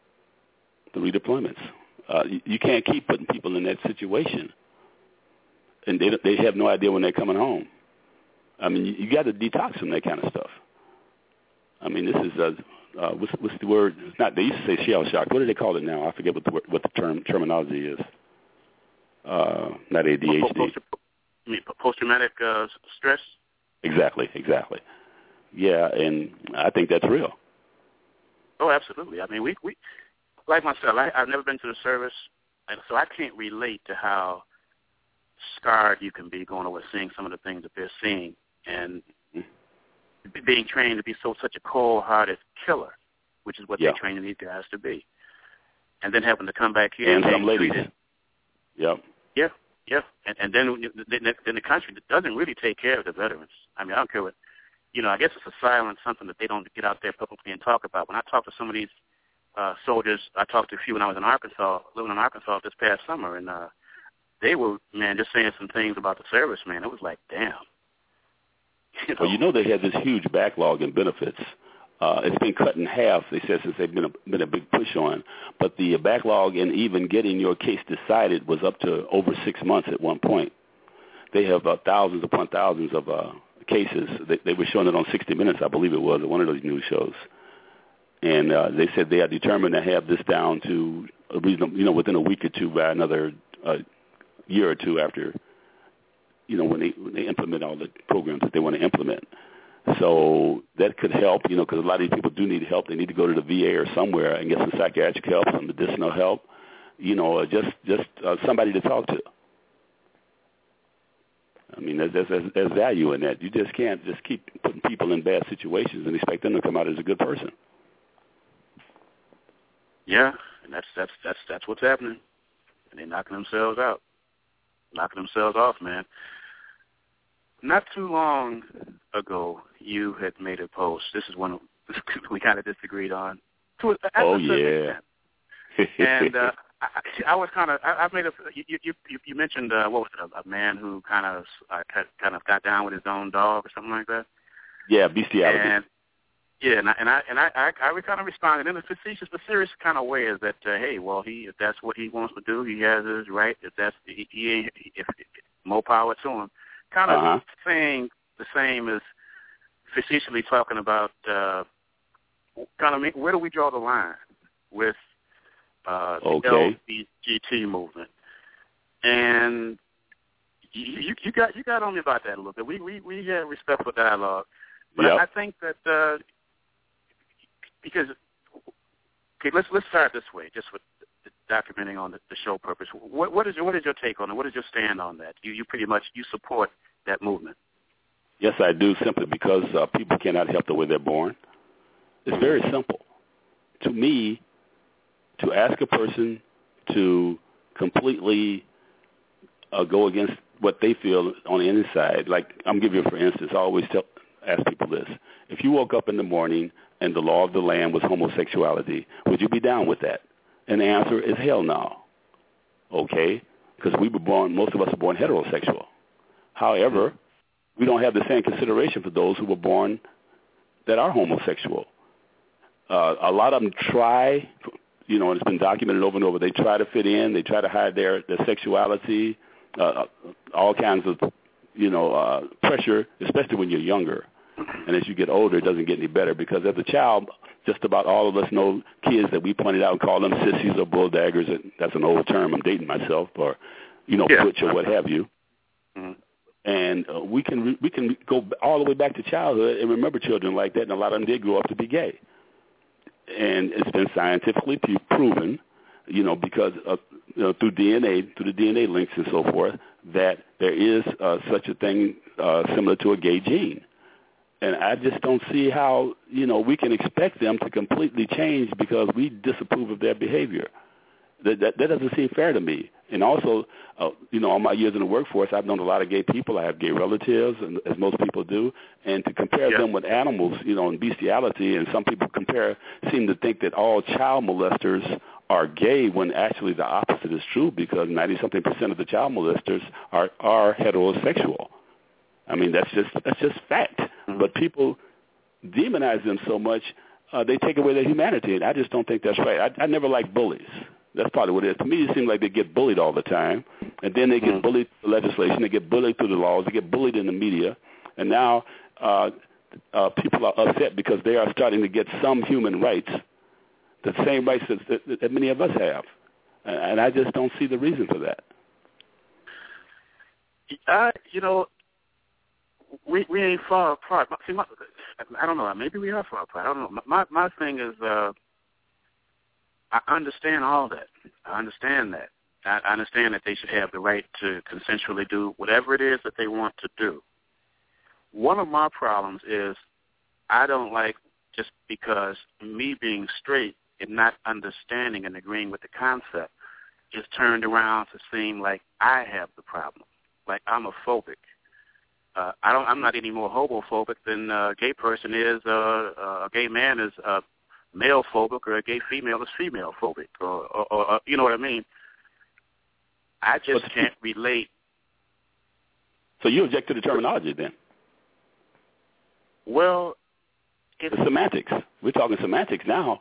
You can't keep putting people in that situation, and they have no idea when they're coming home. I mean, you got to detox from that kind of stuff. I mean, this is what's the word? It's not. They used to say shell shock. What do they call it now? I forget what the terminology is. Not ADHD. Post-traumatic stress. Exactly. Yeah, and I think that's real. Oh, absolutely. I mean, we like myself, I've never been to the service, and so I can't relate to how scarred you can be going over seeing some of the things that they're seeing and being trained to be such a cold-hearted killer, which is what they're training these guys to be, and then having to come back here and some ladies. Yep. Yeah, and then the country doesn't really take care of the veterans. I mean, I don't care what, I guess it's a silence, something that they don't get out there publicly and talk about. When I talk to some of these soldiers, I talked to a few when I was in Arkansas, living in Arkansas this past summer, and they were, just saying some things about the service, man. It was like, damn. Well, they had this huge backlog in benefits It's been cut in half, they said, since they've been a big push on. But the backlog in even getting your case decided was up to over 6 months at one point. They have thousands upon thousands of cases. They were showing it on 60 Minutes, I believe it was, at one of those news shows. And they said they are determined to have this down to a reasonable, within a week or two, by another year or two after, when they implement all the programs that they want to implement. So that could help, because a lot of these people do need help. They need to go to the VA or somewhere and get some psychiatric help, some medicinal help, just somebody to talk to. I mean, there's value in that. You just can't just keep putting people in bad situations and expect them to come out as a good person. Yeah, and that's what's happening, and they're knocking themselves off, man. Not too long ago, you had made a post. This is one we kind of disagreed on. Oh yeah. And I was kind of. I've made a. You mentioned what was it? A man who kind of got down with his own dog or something like that. Yeah, bestiality. And I kind of responded in a facetious but serious kind of way, is that hey, well, if that's what he wants to do, he has his right. If that's if more power to him. Kind of saying the same as facetiously talking about where do we draw the line with the LGBT movement? And you got on me about that a little bit. We had respectful dialogue, but I think that because let's start this way, just with documenting on the show purpose. What is your take on it? What is your stand on that? You pretty much support that movement? Yes, I do, simply because people cannot help the way they're born. It's very simple. To me, to ask a person to completely go against what they feel on the inside, like I'm giving you for instance, I always ask people this. If you woke up in the morning and the law of the land was homosexuality, would you be down with that? And the answer is hell no. Okay? Because most of us were born heterosexual. However, we don't have the same consideration for those who were born that are homosexual. A lot of them try, and it's been documented over and over, they try to fit in, they try to hide their sexuality, all kinds of, pressure, especially when you're younger. And as you get older, it doesn't get any better, because as a child, just about all of us know kids that we pointed out and call them sissies or bulldaggers. That's an old term. I'm dating myself, or butch or what have you. Mm-hmm. And we can go all the way back to childhood and remember children like that, and a lot of them did grow up to be gay. And it's been scientifically proven, because through the DNA links and so forth, that there is such a thing similar to a gay gene. And I just don't see how, we can expect them to completely change because we disapprove of their behavior. That doesn't seem fair to me. And also, all my years in the workforce, I've known a lot of gay people. I have gay relatives, and as most people do. And to compare them with animals, and bestiality, and some people seem to think that all child molesters are gay, when actually the opposite is true, because 90-something% of the child molesters are heterosexual. I mean, that's just fact. Mm-hmm. But people demonize them so much, they take away their humanity, and I just don't think that's right. I never liked bullies. That's probably what it is. To me, it seems like they get bullied all the time, and then they get bullied through the legislation, they get bullied through the laws, they get bullied in the media, and now people are upset because they are starting to get some human rights, the same rights that many of us have, and I just don't see the reason for that. We ain't far apart. See, I don't know. Maybe we are far apart. I don't know. My thing is, I understand all that. I understand that. I understand that they should have the right to consensually do whatever it is that they want to do. One of my problems is I don't like, just because me being straight and not understanding and agreeing with the concept is turned around to seem like I have the problem, like I'm a phobic. I'm not any more homophobic than a gay person is, a gay man is male phobic, or a gay female is female phobic, or you know what I mean? I just can't relate. So you object to the terminology then? Well, It's semantics. We're talking semantics now.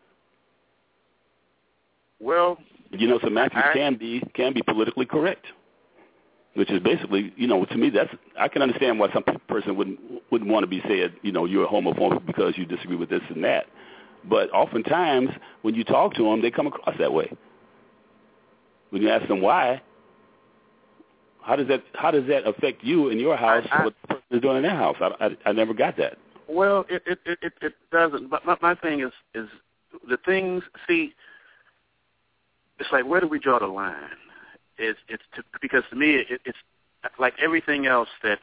Well, you know, semantics can be politically correct, which is basically, you know, to me, I can understand why some person wouldn't want to be said, you know, you're a homophobe because you disagree with this and that. But oftentimes, when you talk to them, they come across that way. When you ask them why, how does that affect you in your house? What the person is doing in their house? I never got that. Well, it doesn't. But my thing is the things. See, it's like, where do we draw the line? Because to me it's like everything else that.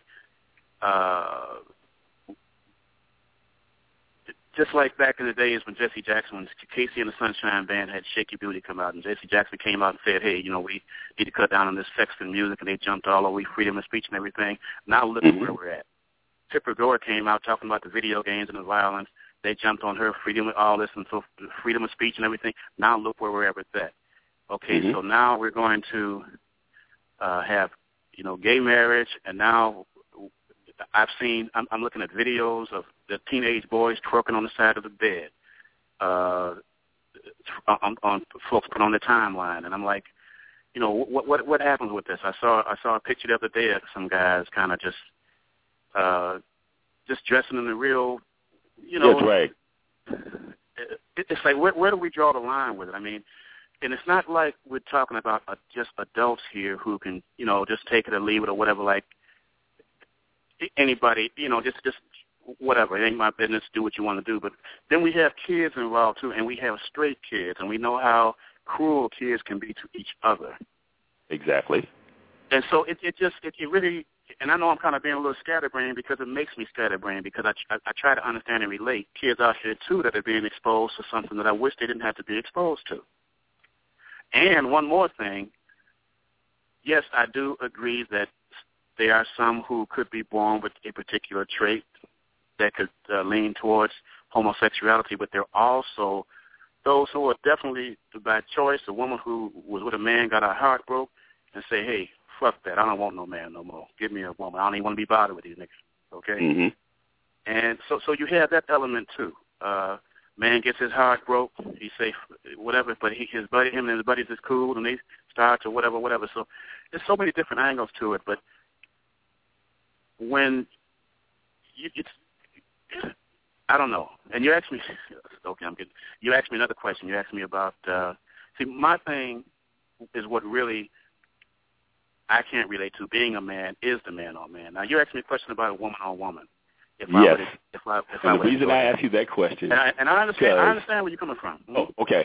Just like back in the days when Jesse Jackson, when Casey and the Sunshine Band had Shake Your Booty come out, and Jesse Jackson came out and said, hey, you know, we need to cut down on this sex and music, and they jumped all over freedom of speech and everything. Now look at where we're at. Tipper Gore came out talking about the video games and the violence. They jumped on her freedom, all this, and so freedom of speech and everything. Now look where we're at with that. Okay, so now we're going to have, you know, gay marriage, and now I'm looking at videos of the teenage boys twerking on the side of the bed. On folks put on the timeline, and I'm like, you know, what happens with this? I saw a picture the other day of some guys kind of just dressing in the real, you know. That's right. It's like, where do we draw the line with it? I mean, and it's not like we're talking about just adults here who can, you know, just take it or leave it or whatever. Like anybody, you know, just whatever. It ain't my business. Do what you want to do. But then we have kids involved too, and we have straight kids, and we know how cruel kids can be to each other. Exactly. And so it really, and I know I'm kind of being a little scatterbrained because it makes me scatterbrained because I try to understand and relate. Kids out here too that are being exposed to something that I wish they didn't have to be exposed to. And one more thing, yes, I do agree that there are some who could be born with a particular trait that could lean towards homosexuality, but there are also those who are definitely by choice, a woman who was with a man, got her heart broke, and say, hey, fuck that, I don't want no man no more. Give me a woman. I don't even want to be bothered with these niggas, okay? Mm-hmm. And so you have that element too. Man gets his heart broke, he say whatever, but him and his buddies is cool, and they start to whatever. So there's so many different angles to it, but when I don't know. And you asked me, okay, I'm good. You asked me another question. You asked me about, see, my thing is what really I can't relate to. Being a man is the man on man. Now, you asked me a question about a woman on woman. Yes. And the reason I asked you that question. And I understand where you're coming from. Oh, okay.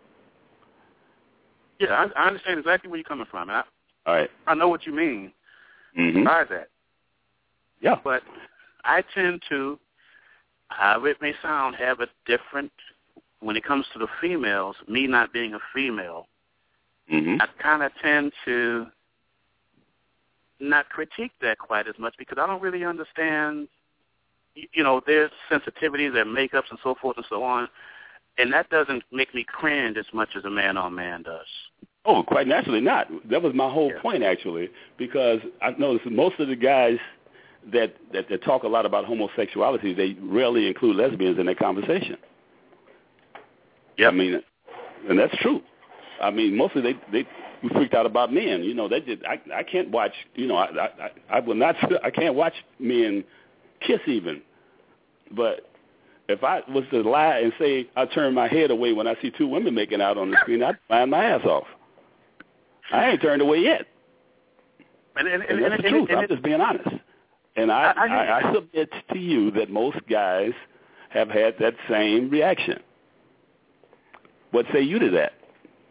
Yeah, I understand exactly where you're coming from. And all right. I know what you mean by that. Yeah. But I tend to, however it may sound, have a different, when it comes to the females, me not being a female, I kind of tend to not critique that quite as much because I don't really understand, you know, their sensitivities, their makeups and so forth and so on, and that doesn't make me cringe as much as a man-on-man does. Oh, quite naturally not. That was my whole point, actually, because I noticed most of the guys that talk a lot about homosexuality, they rarely include lesbians in their conversation. Yeah, I mean, and that's true. I mean, mostly they freaked out about men. You know, they did. I can't watch. You know, I will not. I can't watch men kiss even. But if I was to lie and say I turn my head away when I see two women making out on the screen, I'd line my ass off. I ain't turned away yet. And that's the truth. I'm just being honest. And I submit to you that most guys have had that same reaction. What say you to that?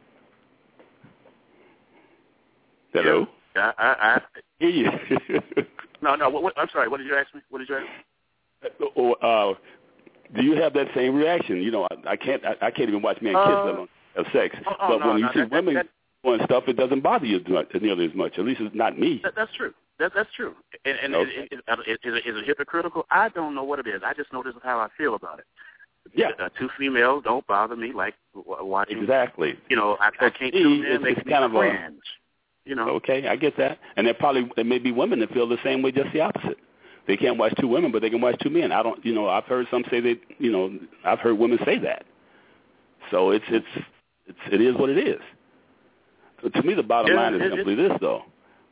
Hello? Yeah, I hear you. No. I'm sorry. What did you ask me? Do you have that same reaction? You know, I can't even watch men kiss them have sex. But when you see women doing stuff, it doesn't bother you nearly as much. At least it's not me. That's true. That's true. And okay. Is it hypocritical? I don't know what it is. I just know this is how I feel about it. Yeah. Two females don't bother me like watching. Exactly. You know, I can't tune in. It makes me kind cringe. You know. Okay, I get that. And there may be women that feel the same way, just the opposite. They can't watch two women, but they can watch two men. I don't, I've heard some say that, I've heard women say that. So it is what it is. So to me, the bottom line is simply this, though.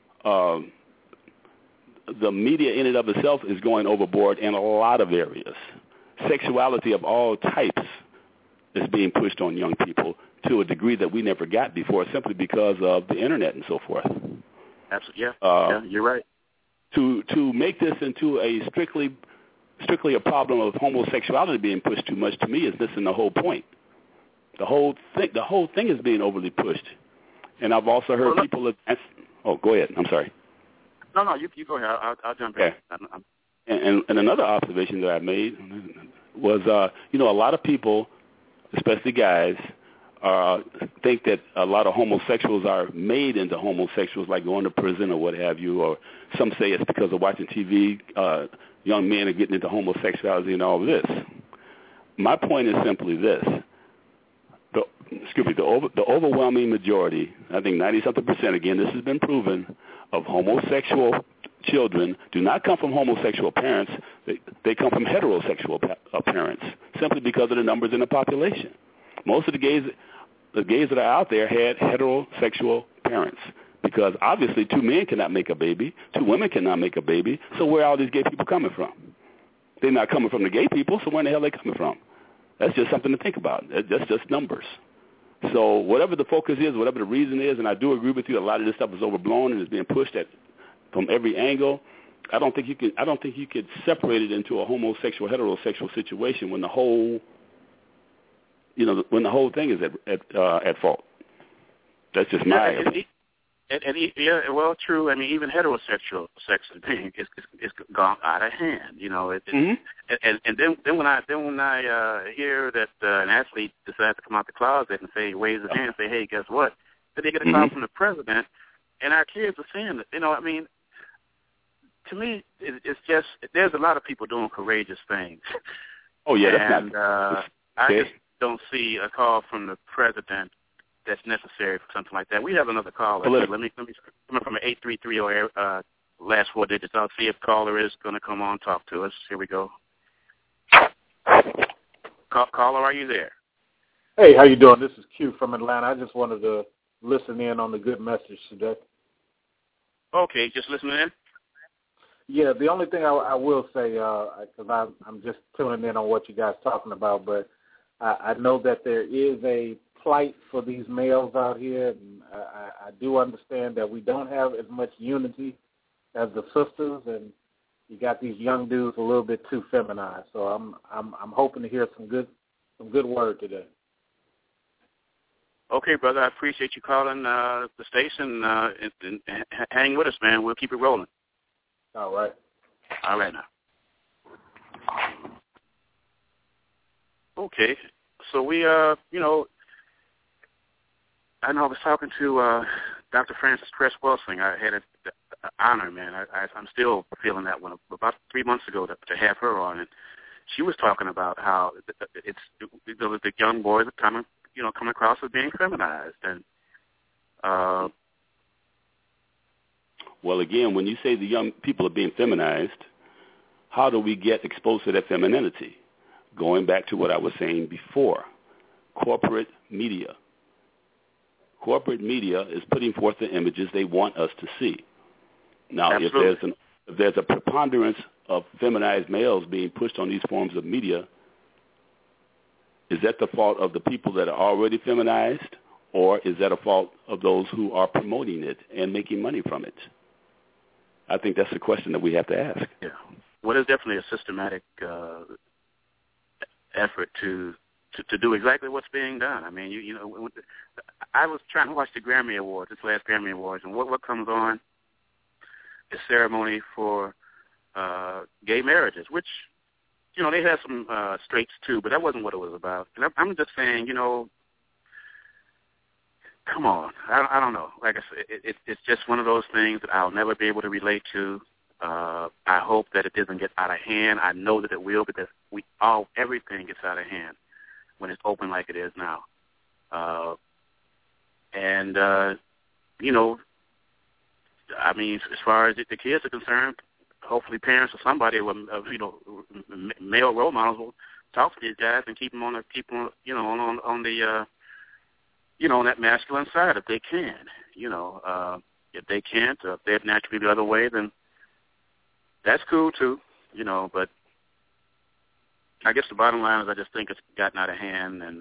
The media in and of itself is going overboard in a lot of areas. Sexuality of all types is being pushed on young people to a degree that we never got before, simply because of the internet and so forth. Absolutely, yeah, you're right. To make this into a strictly a problem of homosexuality being pushed too much, to me, is missing the whole point. The whole thing is being overly pushed. And I've also heard people. Go ahead. I'm sorry. No, you go ahead. I'll jump in. And another observation that I made was, a lot of people, especially guys, think that a lot of homosexuals are made into homosexuals, like going to prison or what have you, or some say it's because of watching TV. Young men are getting into homosexuality and all of this. My point is simply this. The overwhelming majority, I think 90-something%, again, this has been proven, of homosexual children do not come from homosexual parents. They come from heterosexual parents, simply because of the numbers in the population. Most of the gays that are out there had heterosexual parents, because obviously two men cannot make a baby, two women cannot make a baby, so where are all these gay people coming from? They're not coming from the gay people, so where in the hell are they coming from? That's just something to think about. That's just numbers. So whatever the focus is, whatever the reason is, and I do agree with you, a lot of this stuff is overblown and is being pushed from every angle. I don't think you could separate it into a homosexual heterosexual situation when the whole thing is at fault. That's just my opinion. Well, true. I mean, even heterosexual sex is gone out of hand. And then when I hear that an athlete decides to come out the closet and say, raise his hand and say, hey, guess what? Then they get a call from the president, and our kids are saying that. I mean, to me, it's just there's a lot of people doing courageous things. Oh yeah, and I just don't see a call from the president that's necessary for something like that. We have another caller. Let me coming from an 8330 last four digits. I'll see if caller is going to come on and talk to us. Here we go. Caller, are you there? Hey, how you doing? This is Q from Atlanta. I just wanted to listen in on the good message today. Okay, just listening in? Yeah, the only thing I will say, because I'm just tuning in on what you guys are talking about, but I know that there is a plight for these males out here, and I do understand that we don't have as much unity as the sisters, and you got these young dudes a little bit too feminized. So I'm hoping to hear some good word today. Okay, brother, I appreciate you calling the station and hang with us, man. We'll keep it rolling. All right. All right now. Okay, so we I know I was talking to Dr. Frances Cress Welsing. I had an honor, man. I'm still feeling that one. About 3 months ago to have her on, and she was talking about how it's the young boys are coming across as being feminized, and well, again, when you say the young people are being feminized, how do we get exposed to that femininity? Going back to what I was saying before, corporate media. Corporate media is putting forth the images they want us to see. Now, if there's a preponderance of feminized males being pushed on these forms of media, is that the fault of the people that are already feminized, or is that a fault of those who are promoting it and making money from it? I think that's the question that we have to ask. Yeah. Well, there's definitely a systematic effort to do exactly what's being done. I mean, I was trying to watch the Grammy Awards, this last Grammy Awards, and what comes on is ceremony for gay marriages, which, they had some straights too, but that wasn't what it was about. And I'm just saying, come on. I don't know. Like I said, it's just one of those things that I'll never be able to relate to. I hope that it doesn't get out of hand. I know that it will, because everything gets out of hand when it's open like it is now. I mean, as far as the kids are concerned, hopefully parents or somebody will, male role models will talk to these guys and keep them on the on that masculine side if they can. If they can't, or if they're naturally the other way, then that's cool too. But I guess the bottom line is I just think it's gotten out of hand, and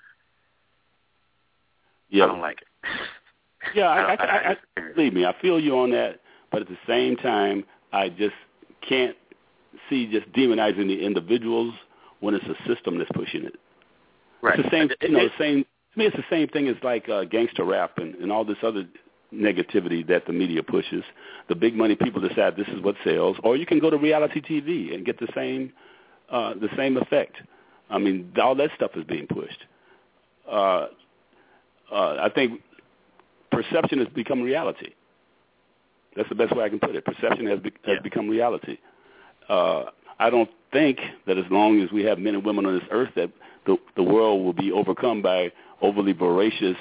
I don't like it. Yeah, I believe me, I feel you on that, but at the same time, I just can't see just demonizing the individuals when it's a system that's pushing it. Right. It's the same, the same. To me, it's the same thing as like gangster rap and all this other negativity that the media pushes. The big money people decide this is what sells, or you can go to reality TV and get the same effect. I mean, all that stuff is being pushed. I think perception has become reality. That's the best way I can put it. Perception has become reality. I don't think that as long as we have men and women on this earth that the world will be overcome by overly voracious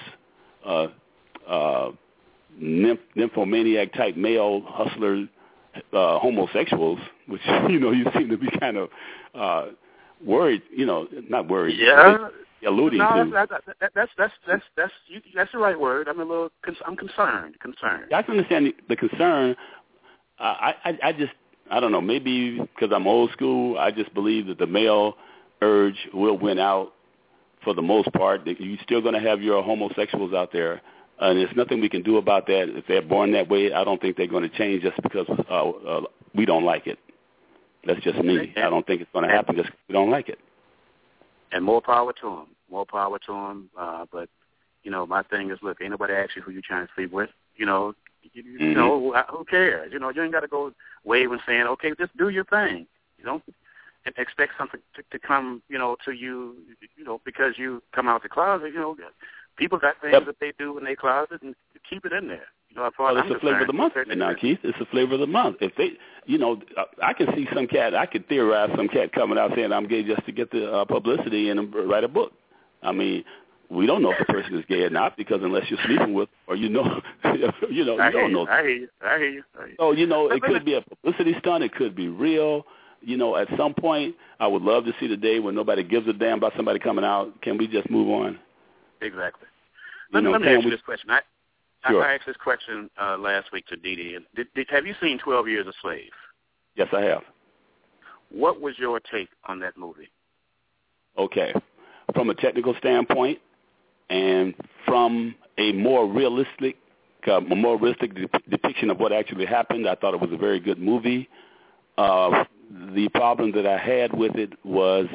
nymphomaniac-type male hustler homosexuals, which, you seem to be kind of worried, not worried. Yeah. Alluding to. That's the right word. I'm concerned. I can understand the concern. I don't know, maybe because I'm old school, I just believe that the male urge will win out for the most part. You're still going to have your homosexuals out there, and there's nothing we can do about that. If they're born that way, I don't think they're going to change just because we don't like it. That's just me. I don't think it's going to happen just because we don't like it. And more power to them. More power to them. But, my thing is, look, ain't nobody ask you who you're trying to sleep with. Who cares? You ain't got to go waving saying, okay, just do your thing. You don't expect something to come, to you, because you come out the closet. People got things that they do in their closet and keep it in there. It's the flavor of the month now, Keith. It's the flavor of the month. If they, I can see some cat, I could theorize some cat coming out saying I'm gay just to get the publicity and write a book. I mean, we don't know if the person is gay or not because unless you're sleeping with, or you don't know. I hear you. So it could be a publicity stunt. It could be real. At some point, I would love to see the day when nobody gives a damn about somebody coming out. Can we just move on? Exactly. Let me ask you this question. Sure. I asked this question last week to Dee. Have you seen 12 Years a Slave? Yes, I have. What was your take on that movie? Okay. From a technical standpoint and from a more realistic depiction of what actually happened, I thought it was a very good movie. The problem that I had with it was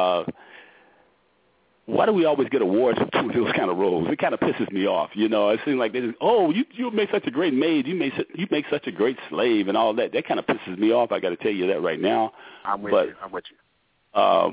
why do we always get awards for doing those kind of roles? It kind of pisses me off. It seems like they just, you make such a great maid, you make such a great slave and all that. That kind of pisses me off. I got to tell you that right now. I'm with you. I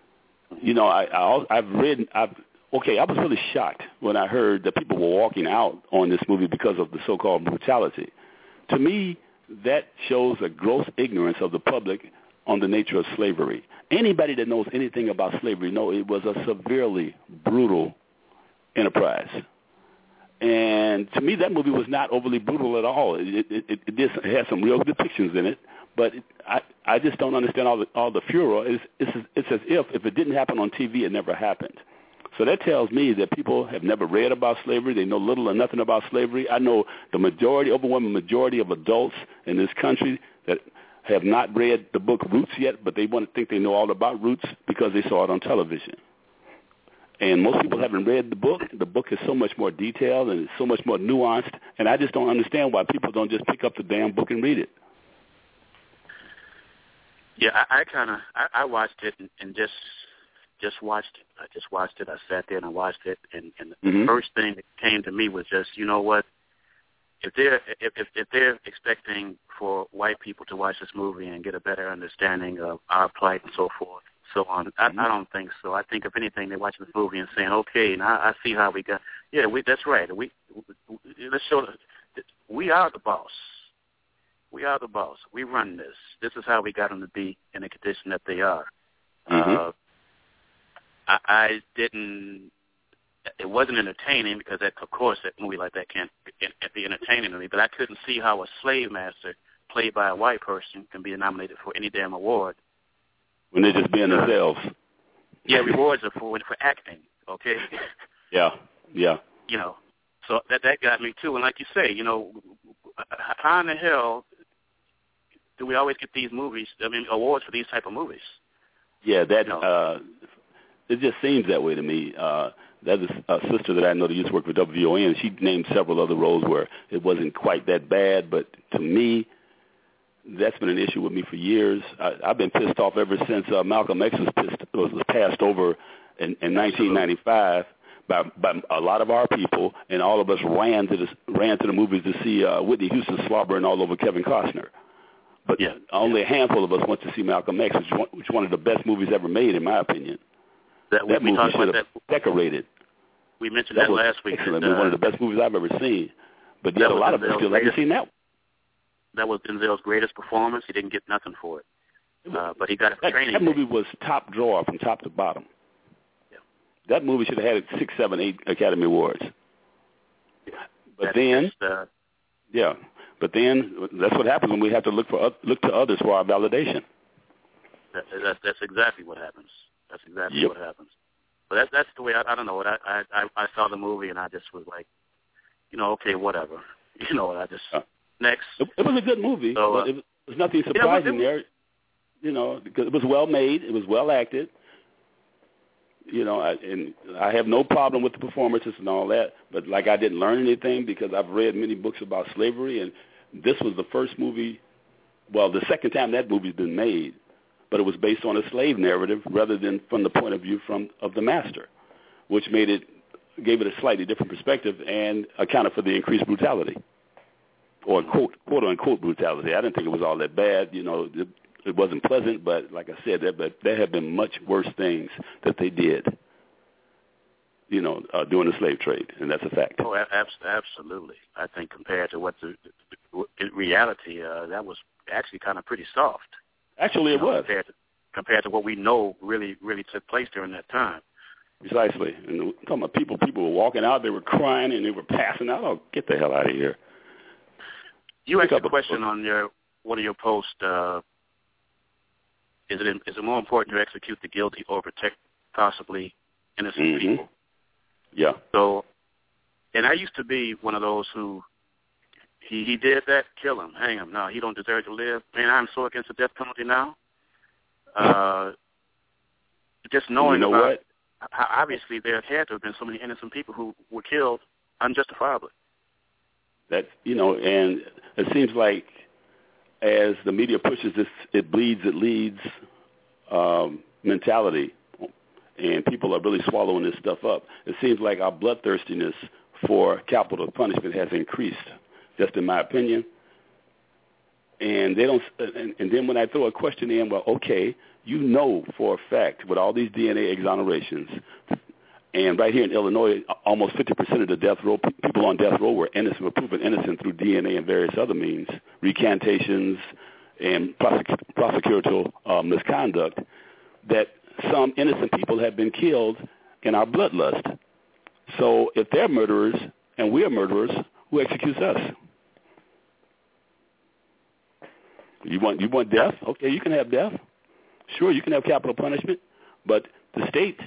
was really shocked when I heard that people were walking out on this movie because of the so-called brutality. To me, that shows a gross ignorance of the public on the nature of slavery. Anybody that knows anything about slavery know it was a severely brutal enterprise. And to me, that movie was not overly brutal at all. It had some real depictions in it, but I just don't understand all the furor. It's as if it didn't happen on TV, it never happened. So that tells me that people have never read about slavery. They know little or nothing about slavery. I know the overwhelming majority of adults in this country that have not read the book Roots yet, but they want to think they know all about Roots because they saw it on television. And most people haven't read the book. The book is so much more detailed and it's so much more nuanced, and I just don't understand why people don't just pick up the damn book and read it. Yeah, I watched it and just watched it. I just watched it. I sat there and I watched it, and the first thing that came to me was just, you know what? If they're expecting for white people to watch this movie and get a better understanding of our plight and so forth, so on, I don't think so. I think if anything, they're watching this movie and saying, okay, now I see how we got. Yeah, that's right. Let's show we are the boss. We are the boss. We run this. This is how we got them to be in the condition that they are. I didn't. It wasn't entertaining because, of course, that movie like that can't be entertaining to me. But I couldn't see how a slave master played by a white person can be nominated for any damn award. When they're just being themselves. Yeah, rewards are for acting, okay? Yeah. You know, so that got me too. And like you say, you know, how in the hell do we always get these movies, awards for these type of movies? Yeah, it just seems that way to me. That is a sister that I know that used to work for WVON. She named several other roles where it wasn't quite that bad, but to me, that's been an issue with me for years. I've been pissed off ever since Malcolm X was passed over in 1995 by a lot of our people, and all of us ran to the movies to see Whitney Houston slobbering all over Kevin Costner. But only a handful of us went to see Malcolm X, which is one of the best movies ever made, in my opinion. That movie should have decorated. We mentioned that last week. Excellent. It was one of the best movies I've ever seen. But yet a lot of us still haven't seen that one. That was Denzel's greatest performance. He didn't get nothing for it. But he got it for training. That movie was top drawer from top to bottom. Yeah. That movie should have had 6, 7, 8 Academy Awards. Yeah. But then that's what happens when we have to look to others for our validation. That's exactly what happens. That's exactly what happens. But that's the way I don't know. I saw the movie and I just was like, you know, okay, whatever. You know, I just next. It was a good movie. So, but it was nothing surprising there. You know, because it was well made. It was well acted. You know, I have no problem with the performances and all that. But like I didn't learn anything because I've read many books about slavery, and this was the first movie. Well, the second time that movie's been made, but it was based on a slave narrative rather than from the point of view of the master, which gave it a slightly different perspective and accounted for the increased brutality, or quote unquote brutality. I didn't think it was all that bad. You know, it wasn't pleasant, but like I said, there have been much worse things that they did, you know, during the slave trade, and that's a fact. Oh, absolutely. I think compared to what in reality, that was actually kind of pretty soft. Actually, it was. Compared to what we know really took place during that time. Precisely. And talking about people were walking out, they were crying, and they were passing out. Oh, get the hell out of here. You asked a question on one of your posts. Is it more important to execute the guilty or protect possibly innocent people? Yeah. So, and I used to be one of those who he did that, kill him, hang him. No, he don't deserve to live. Man, I'm so against the death penalty now. Just knowing about how obviously there had to have been so many innocent people who were killed unjustifiably. That, you know, and it seems like as the media pushes this, it bleeds, it leads mentality, and people are really swallowing this stuff up. It seems like our bloodthirstiness for capital punishment has increased, just in my opinion. And they don't. And then when I throw a question in, well, okay, you know for a fact with all these DNA exonerations, and right here in Illinois, almost 50% of the death row people on death row were proven innocent through DNA and various other means, recantations and prosecutorial misconduct. That some innocent people have been killed in our bloodlust. So if they're murderers and we are murderers, who executes us? You want death? Okay, you can have death. Sure, you can have capital punishment, but the state,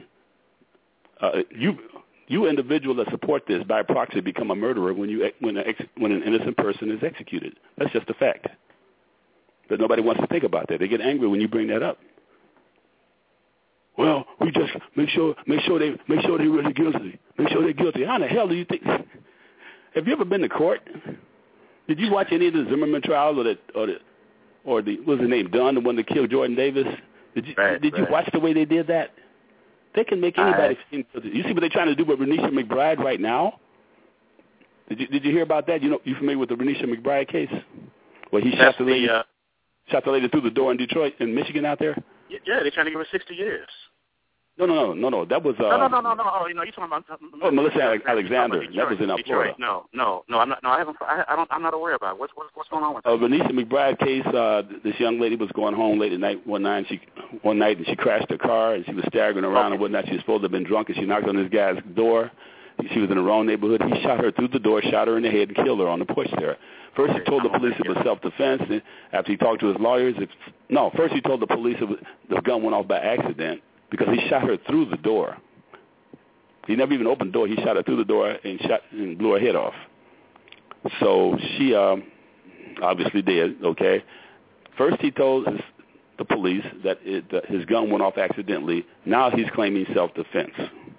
you individual that support this by proxy become a murderer when an innocent person is executed. That's just a fact. But nobody wants to think about that. They get angry when you bring that up. Well, we just make sure they're really guilty. Make sure they're guilty. How in the hell do you think? Have you ever been to court? Did you watch any of the Zimmerman trial or the what's his name, Dunn, the one that killed Jordan Davis? Did you watch the way they did that? They can make anybody seem guilty. You see what they're trying to do with Renisha McBride right now? Did you hear about that? You familiar with the Renisha McBride case? Where he shot the lady through the door in Detroit, in Michigan, out there. Yeah, they're trying to give her 60 years. No. That was no. Oh, you're talking about. Melissa Alexander. That was in Florida. No. I'm not. No, I haven't. I'm not aware about it. What's going on with that? Renisha McBride case. This young lady was going home late at night one night, and she crashed her car, and she was staggering around and whatnot. She was supposed to have been drunk, and she knocked on this guy's door, she was in the wrong neighborhood. He shot her through the door, shot her in the head, and killed her on the porch there. First, he told the police it was self-defense. And after he talked to his lawyers, first he told the police the gun went off by accident because he shot her through the door. He never even opened the door. He shot her through the door and blew her head off. So she obviously dead, okay? First he told the police that his gun went off accidentally. Now he's claiming self-defense.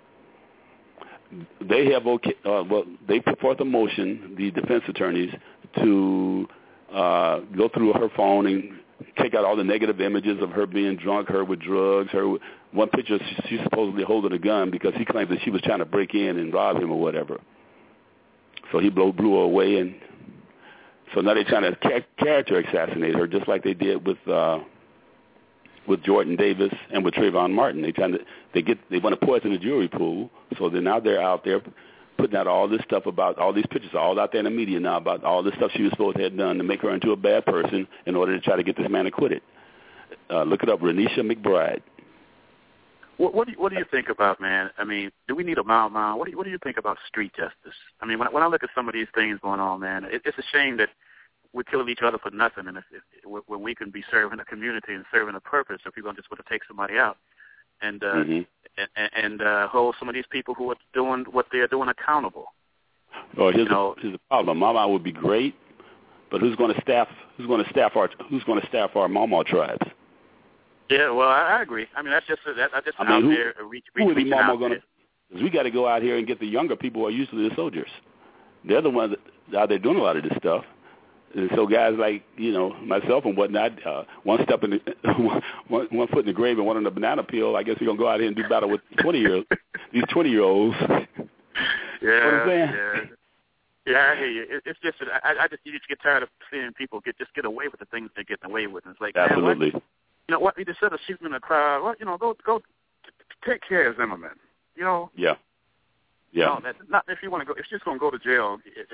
They have they put forth a motion, the defense attorneys, to go through her phone and take out all the negative images of her being drunk, her with drugs, her with one picture she's supposedly holding a gun because he claims that she was trying to break in and rob him or whatever. So he blew her away, and so now they're trying to character assassinate her, just like they did with Jordan Davis and with Trayvon Martin. They want to poison the jury pool, so now they're out there putting out all this stuff about all these pictures, all out there in the media now about all this stuff she was supposed to have done to make her into a bad person in order to try to get this man acquitted. Look it up, Renisha McBride. What do you think about, man? I mean, do we need a mile? What do you think about street justice? I mean, when I look at some of these things going on, man, it's a shame that we're killing each other for nothing, and when we can be serving a community and serving a purpose, if we're going to just want to take somebody out and hold some of these people who are doing what they're doing accountable. Oh, here's the problem. Mama would be great, but who's going to staff our Mama tribes? Yeah, well, I agree. I mean, that's just out there reaching out there. Because we got to go out here and get the younger people who are usually the soldiers. They're the ones that out there doing a lot of this stuff. And so guys like, myself and whatnot, one foot in the grave and one in the banana peel, I guess we're going to go out here and do battle with these 20-year-olds. Yeah, you know what I'm saying? Yeah, I hear you. It's just I just get tired of seeing people get away with the things they're getting away with. And it's like, absolutely. Man, what? Instead of shooting in the crowd, go take care of Zimmerman. Yeah. Not if you want to go. If you're just going to go to jail,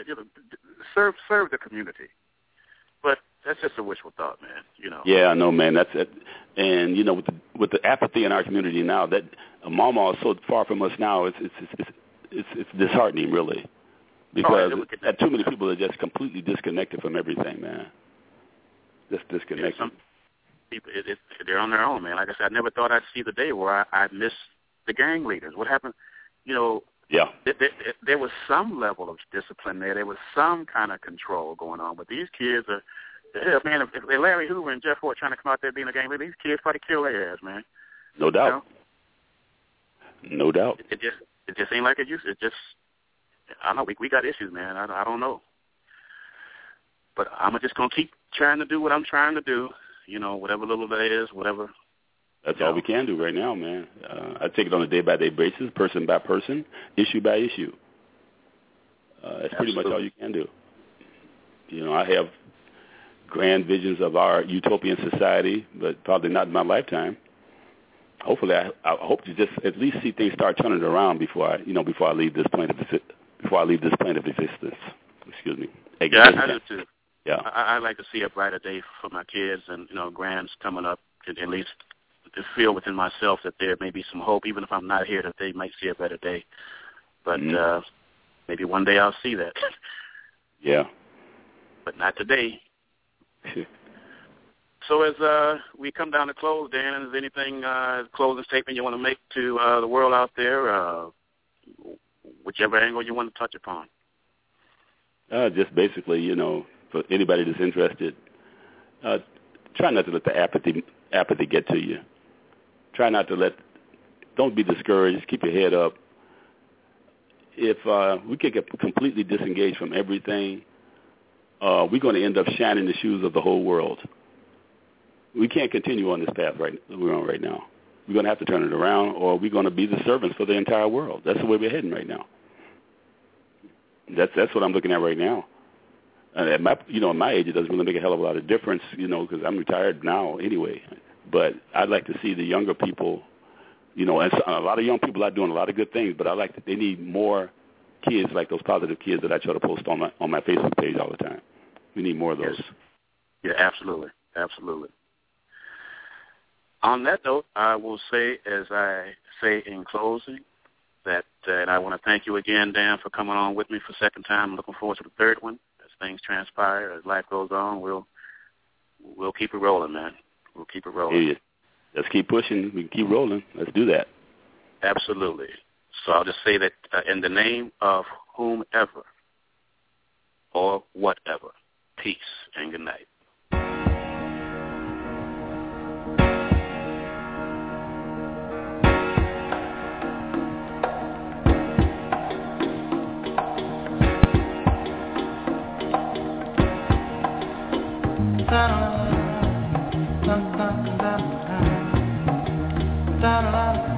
serve the community. But that's just a wishful thought, man. Yeah, I know, man. That's it. And with the apathy in our community now, that Mama is so far from us now, it's disheartening, really, because too many people are just completely disconnected from everything, man. Just disconnected. Some people, they're on their own, man. Like I said, I never thought I'd see the day where I miss the gang leaders. What happened? Yeah. There was some level of discipline there. There was some kind of control going on. But these kids are, man, if Larry Hoover and Jeff Ford trying to come out there being a gang leader, these kids probably kill their ass, man. No doubt. No doubt. It just ain't like it used to. It just, I don't know, we got issues, man. I don't know. But I'm just going to keep trying to do what I'm trying to do, whatever little that is, whatever. That's all we can do right now, man. I take it on a day-by-day basis, person by person, issue by issue. That's pretty much all you can do. I have grand visions of our utopian society, but probably not in my lifetime. Hopefully, I hope to just at least see things start turning around before I leave this plane of existence. Excuse me. Yeah, I do too. Yeah, I'd like to see a brighter day for my kids and grands coming up, at least to feel within myself that there may be some hope, even if I'm not here, that they might see a better day. But maybe one day I'll see that. Yeah. But not today. So as we come down to close, Dan, is there anything, closing statement you want to make to the world out there, whichever angle you want to touch upon? Just basically, for anybody that's interested, try not to let the apathy get to you. Try not to don't be discouraged. Keep your head up. If we can get completely disengaged from everything, we're going to end up shining the shoes of the whole world. We can't continue on this path we're on right now. We're going to have to turn it around, or we're going to be the servants for the entire world. That's the way we're heading right now. That's what I'm looking at right now. And at my age, it doesn't really make a hell of a lot of difference, because I'm retired now anyway. But I'd like to see the younger people, and a lot of young people are doing a lot of good things, but they need more kids like those positive kids that I try to post on my Facebook page all the time. We need more of those. Yes. Yeah, absolutely. Absolutely. On that note, I will say, as I say in closing, and I want to thank you again, Dan, for coming on with me for the second time. I'm looking forward to the third one. As things transpire, as life goes on, we'll keep it rolling, man. We'll keep it rolling. Yeah. Let's keep pushing. We can keep rolling. Let's do that. Absolutely. So I'll just say that in the name of whomever or whatever, peace and good night. Da da da